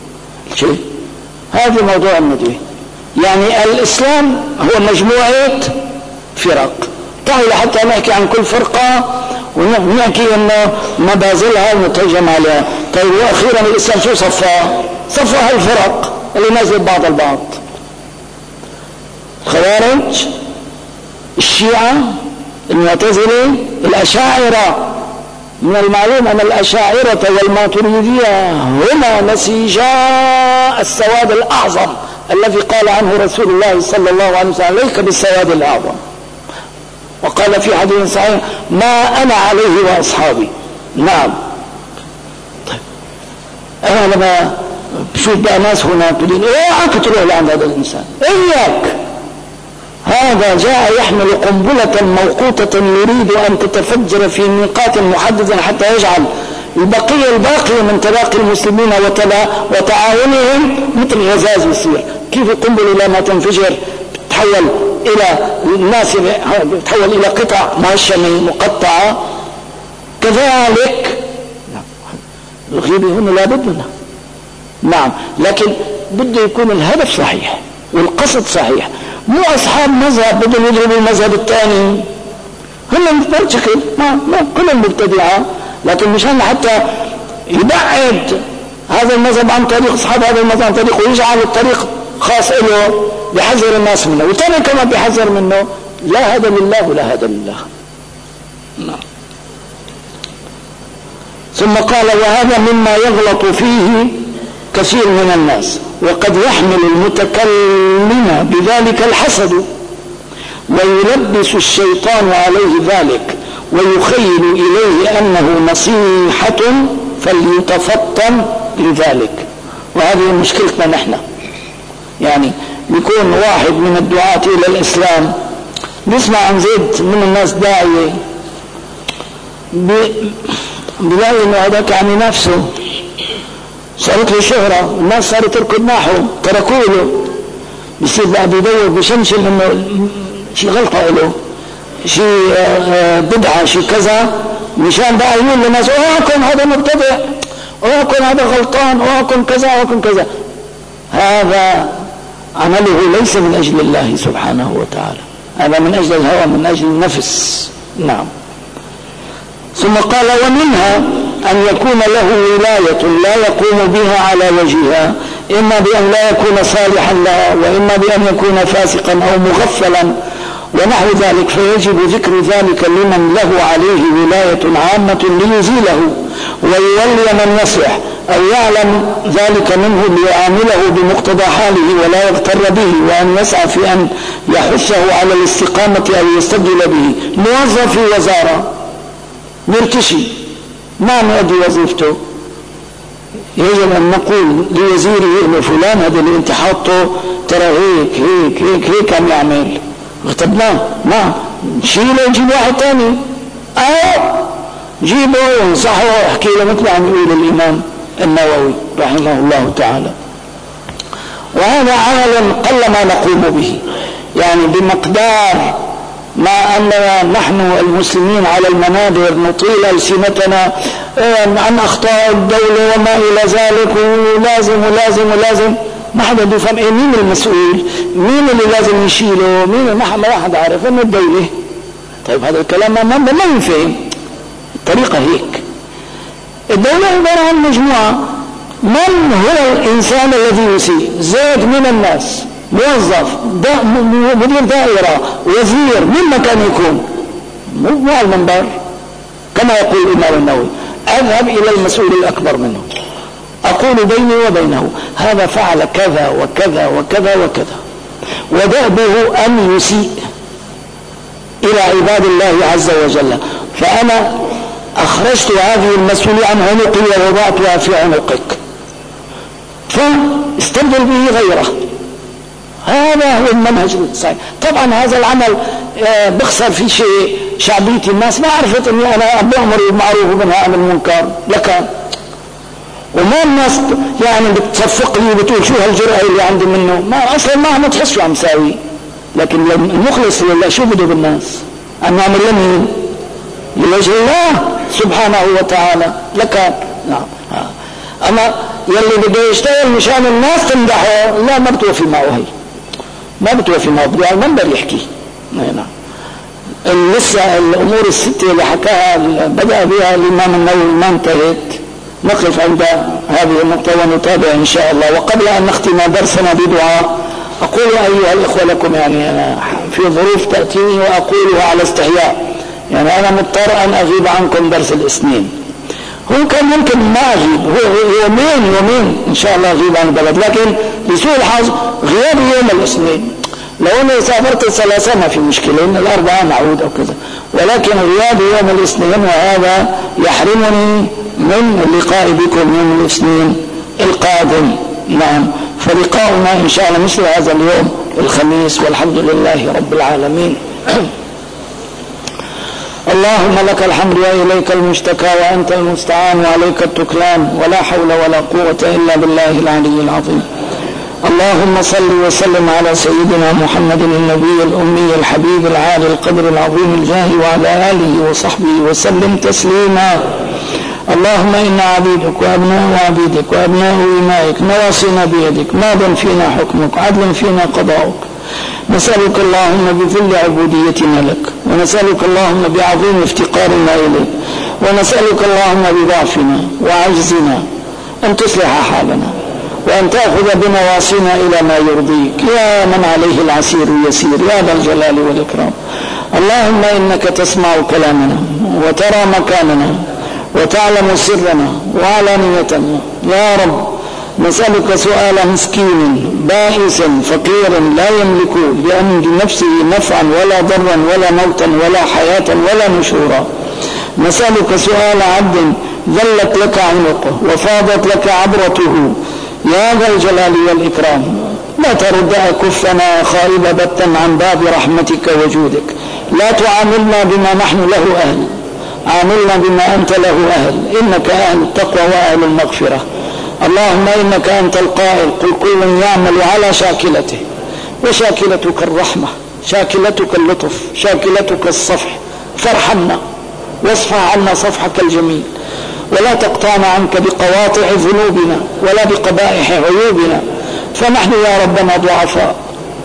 هذا موضوع الندوة. يعني الإسلام هو مجموعة فرق. تعالوا حتى نحكي عن كل فرقة ونحكي أنه مبازلها ونترجم عليها. طيب وأخيرا الإسلام شو صفى هالفرق اللي نازل بعض البعض: الخوارج، الشيعة، المعتزلة، الأشاعرة. من المعلوم أن الأشاعرة والماتريدية هما نسيجا السواد الأعظم الذي قال عنه رسول الله صلى الله عليه وسلم: ليك بالسواد الأعظم. وقال في حديث صحيح: ما أنا عليه وأصحابي. نعم. طيب أنا لما بشوف بقى ناس هنا تقول اوعك تروح لعند هذا الإنسان، إياك، هذا جاء يحمل قنبلة موقوتة يريد أن تتفجر في ميقات محدد حتى يجعل الباقي من تلاقي المسلمين وتعاونهم مثل غزاز يصير. كيف القنبلة لما تنفجر تتحول إلى الناس، تتحول إلى قطع مهشمة مقطعة، كذلك الغيبة هنا لا بد منها. نعم، لكن بده يكون الهدف صحيح والقصد صحيح. مو أصحاب مذهب بدهم يضربوا المذهب الثاني، هم متبرجكين، ما كلهم مبتدعة، لكن مشان حتى يبعد هذا المذهب عن طريق أصحاب هذا المذهب عن طريق، ويجعل الطريق خاص له، بيحذر الناس منه، والثاني كمان بيحذر منه. لا هذا لله ولا هذا لله. نعم. ثم قال: وهذا مما يغلط فيه كثير من الناس، وقد يحمل المتكلم بذلك الحسد، ويلبس الشيطان عليه ذلك، ويخيل إليه أنه نصيحة فليتفطن لذلك. وهذه مشكلتنا نحن. يعني يكون واحد من الدعاة إلى الإسلام بيسمع عن زيد من الناس داعية، بلاقي أنه هذاك يعني نفسه صارت له شهرة، الناس صارت تركض معه، تركوا له، بيصير بقى بيدور بشمشل انه شيء غلطة له، شيء بدعة، شيء كذا، مشان بقى يقول للناس: اوعكم هذا مبتدع، وأكون هذا غلطان وأكون كذا وأكون كذا. هذا عمله ليس من أجل الله سبحانه وتعالى، هذا من أجل الهوى، من أجل النفس. نعم. ثم قال: ومنها أن يكون له ولاية لا يقوم بها على وجهها، إما بأن لا يكون صالحا لها، وإما بأن يكون فاسقا أو مغفلا ونحو ذلك، فيجب ذكر ذلك لمن له عليه ولاية عامة ليزيله ويولي من يصلح، أو يعلم ذلك منه ليعامله بمقتضى حاله ولا يغتر به، وأن يسعى في أن يحثه على الاستقامة أو يستبدل به. موظف في وزارة مرتشي ما يؤدي وظيفته، يجب أن نقول لوزيره: فلان هذا اللي انت حاطه ترى هيك هيك هيك هيك عم يعمل، اغتبناه، ما نشيله نجيب واحد تاني، جيبه ونصحه واحكي له، مثل عم يقول الإمام النووي رحمه الله تعالى. وهذا عمل قل ما نقوم به، يعني بمقدار ما أننا نحن المسلمين على المنابر نطيل ألسنتنا عن أخطاء الدولة وما إلى ذلك، ولازم ولازم ولازم، ما حدا بيفهم مين المسؤول، مين اللي لازم يشيله، مين، ما حدا عارف إنه الدولة. طيب هذا الكلام ما ينفهم. الطريقة هيك. الدولة عبارة عن مجموعة. من هو الإنسان الذي يسيء؟ زيد من الناس، موظف، مدير دائرة، وزير، من مكان يكون، مو على المنبر كما يقول الإمام النووي: أذهب إلى المسؤول الأكبر منه أقول بيني وبينه هذا فعل كذا وكذا وكذا وكذا، ودأبه أن يسيء إلى عباد الله عز وجل، فأنا أخرجت هذه المسؤولية عن عنقي ووضعتها في عنقك، فاستبدل به غيره. هذا هو المنهج الصحيح. طبعا هذا العمل بخسر في شيء شعبية الناس، ما عرفت اني انا بأمر بالمعروف وبنهى عن المنكر لك، وما الناس يعني بتصفق لي وبتقول شو هالجرأة اللي عندي منه، ما اصلا ما عم تحس شو عم ساوي. لكن المخلص لله شو بده بالناس؟ ان نعمل لمين؟ لوجه الله سبحانه وتعالى لك. نعم. اما يلي بده يشتغل مشان الناس تمدحه، لا ما بتوفي معه، هي ما بتوفي معه، بده على المنبر يحكي. نعم. لسه الامور الستة اللي حكاها بدأ بها الامام النووي ما انتهت، نقف عند هذه النقطة ونتابع ان شاء الله. وقبل ان نختم درسنا بدعاء، اقول ايها الاخوة لكم، يعني انا في ظروف تأتيني واقولها على استحياء، يعني انا مضطر ان اغيب عنكم درس الاثنين. هو كان ممكن ما اغيب، هو يومين ان شاء الله اغيب عن البلد، لكن لسوء الحظ غيابي يوم الاثنين. لو اني سافرت الثلاثة ما في مشكلة، ان الاربعاء نعود او كذا، ولكن غيابي يوم الاثنين، وهذا يحرمني من اللقاء بكم يوم الاثنين القادم. نعم. فلقاؤنا ان شاء الله مثل هذا اليوم الخميس، والحمد لله رب العالمين. اللهم لك الحمد وإليك المشتكى وأنت المستعان وعليك التكلان، ولا حول ولا قوة إلا بالله العلي العظيم. اللهم صل وسلم على سيدنا محمد النبي الأمي الحبيب العالي القدر العظيم الجاه، وعلى آله وصحبه وسلم تسليما. اللهم إنا عبيدك وأبناء عبيدك وأبناء إمائك، نواصينا بيدك، ماض فينا حكمك، عدل فينا قضاؤك. نسألك اللهم بذل عبوديتنا لك، ونسألك اللهم بعظيم افتقارنا إليك، ونسألك اللهم بضعفنا وعجزنا أن تصلح حالنا، وأن تأخذ بنواصينا إلى ما يرضيك، يا من عليه العسير يسير، يا ذا الجلال والإكرام. اللهم إنك تسمع كلامنا وترى مكاننا وتعلم سرنا وعلانيتنا، يا رب نسألك سؤال مسكين بائس فقير لا يملك لنفسه نفعا ولا ضرا ولا موتا ولا حياة ولا نشورا. نسألك سؤال عبد ذلت لك عنقه وفاضت لك عبرته، يا ذا الجلال والإكرام. لا ترد أكفنا خائب بتا عن باب رحمتك وجودك، لا تعاملنا بما نحن له أهل، عاملنا بما أنت له أهل، إنك أهل التقوى وأهل المغفرة. اللهم إنك أنت القائل: قل كل يعمل على شاكلته، وشاكلتك الرحمة، شاكلتك اللطف، شاكلتك الصفح، فارحمنا واصفح عنا صفحك الجميل. ولا تقطعنا عنك بقواطع ذنوبنا ولا بقبائح عيوبنا، فنحن يا ربنا ضعفاء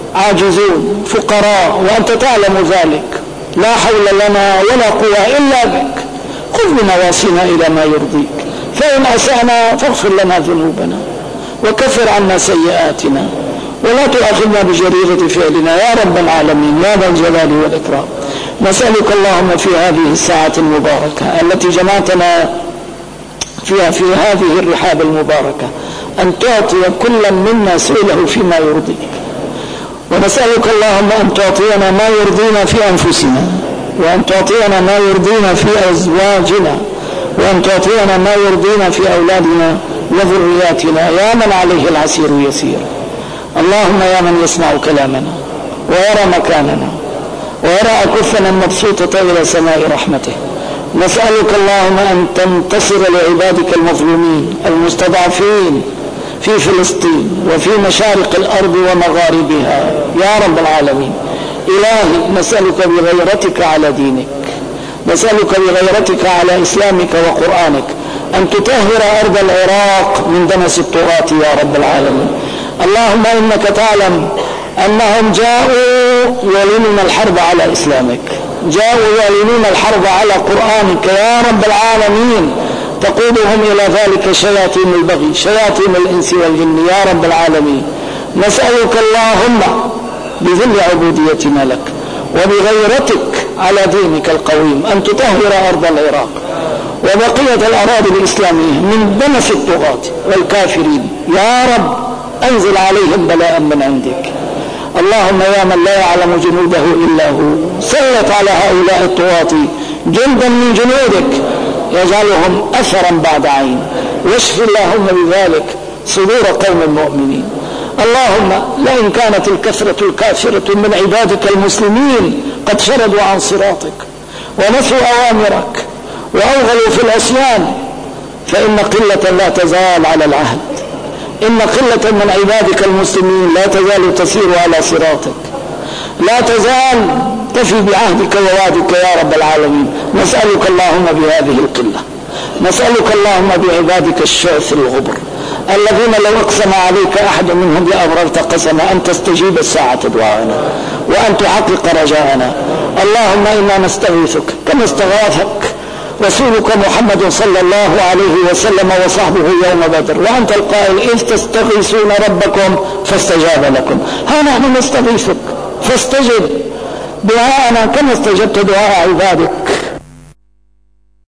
عاجزون فقراء، وأنت تعلم ذلك، لا حول لنا ولا قوة إلا بك. خذ بنواصينا إلى ما يرضيك، فإن أسأنا فاغفر لنا ذنوبنا وكفر عنا سيئاتنا ولا تؤاخذنا بجريرة فعلنا يا رب العالمين يا ذا الجلال والإكرام. نسألك اللهم في هذه الساعة المباركة التي جمعتنا فيها في هذه الرحاب المباركة أن تعطي كل منا سؤله فيما يرضيك، ونسألك اللهم أن تعطينا ما يرضينا في أنفسنا، وأن تعطينا ما يرضينا في أزواجنا، وأن تعطينا ما يرضينا في أولادنا وذرياتنا يا من عليه العسير يسير. اللهم يا من يسمع كلامنا ويرى مكاننا ويرى أكفنا المبسوطة إلى سماء رحمته، نسألك اللهم أن تنتصر لعبادك المظلومين المستضعفين في فلسطين وفي مشارق الأرض ومغاربها يا رب العالمين. إلهي نسألك بغيرتك على دينك، نسألك بغيرتك على إسلامك وقرآنك أن تطهر أرض العراق من دنس الطغاة يا رب العالمين. اللهم إنك تعلم أنهم جاءوا يعلنون الحرب على إسلامك، جاءوا يعلنون الحرب على قرآنك يا رب العالمين، تقودهم إلى ذلك شياطين البغي شياطين الإنس والجن يا رب العالمين. نسألك اللهم بذل عبوديتنا لك وبغيرتك على دينك القويم أن تطهر أرض العراق وبقية الأراضي الإسلامية من دنس الطغاة والكافرين يا رب. أنزل عليهم بلاء من عندك. اللهم يا من لا يعلم جنوده إلا هو، سلط على هؤلاء الطغاة جندا من جنودك يجعلهم أثرا بعد عين، واشف اللهم بذلك صدور قوم المؤمنين. اللهم لئن كانت الكثرة الكافرة من عبادك المسلمين قد شردوا عن صراطك ونسوا أوامرك وأوغلوا في العصيان، فإن قلة لا تزال على العهد، إن قلة من عبادك المسلمين لا تزال تسير على صراطك، لا تزال تفي بعهدك ووعدك يا رب العالمين. نسألك اللهم بهذه القلة، نسألك اللهم بعبادك الشعث الغبر الذين لو أقسم عليك أحد منهم لأبررت قسما أن تستجيب الساعة دعاءنا وأن تحقق رجاءنا. اللهم إنا نستغيثك كما استغاثك رسولك محمد صلى الله عليه وسلم وصحبه يوم بدر، وأنت القائل إذ تستغيثون ربكم فاستجاب لكم. ها نحن نستغيثك فاستجب دعاءنا كما استجبت دعاء عبادك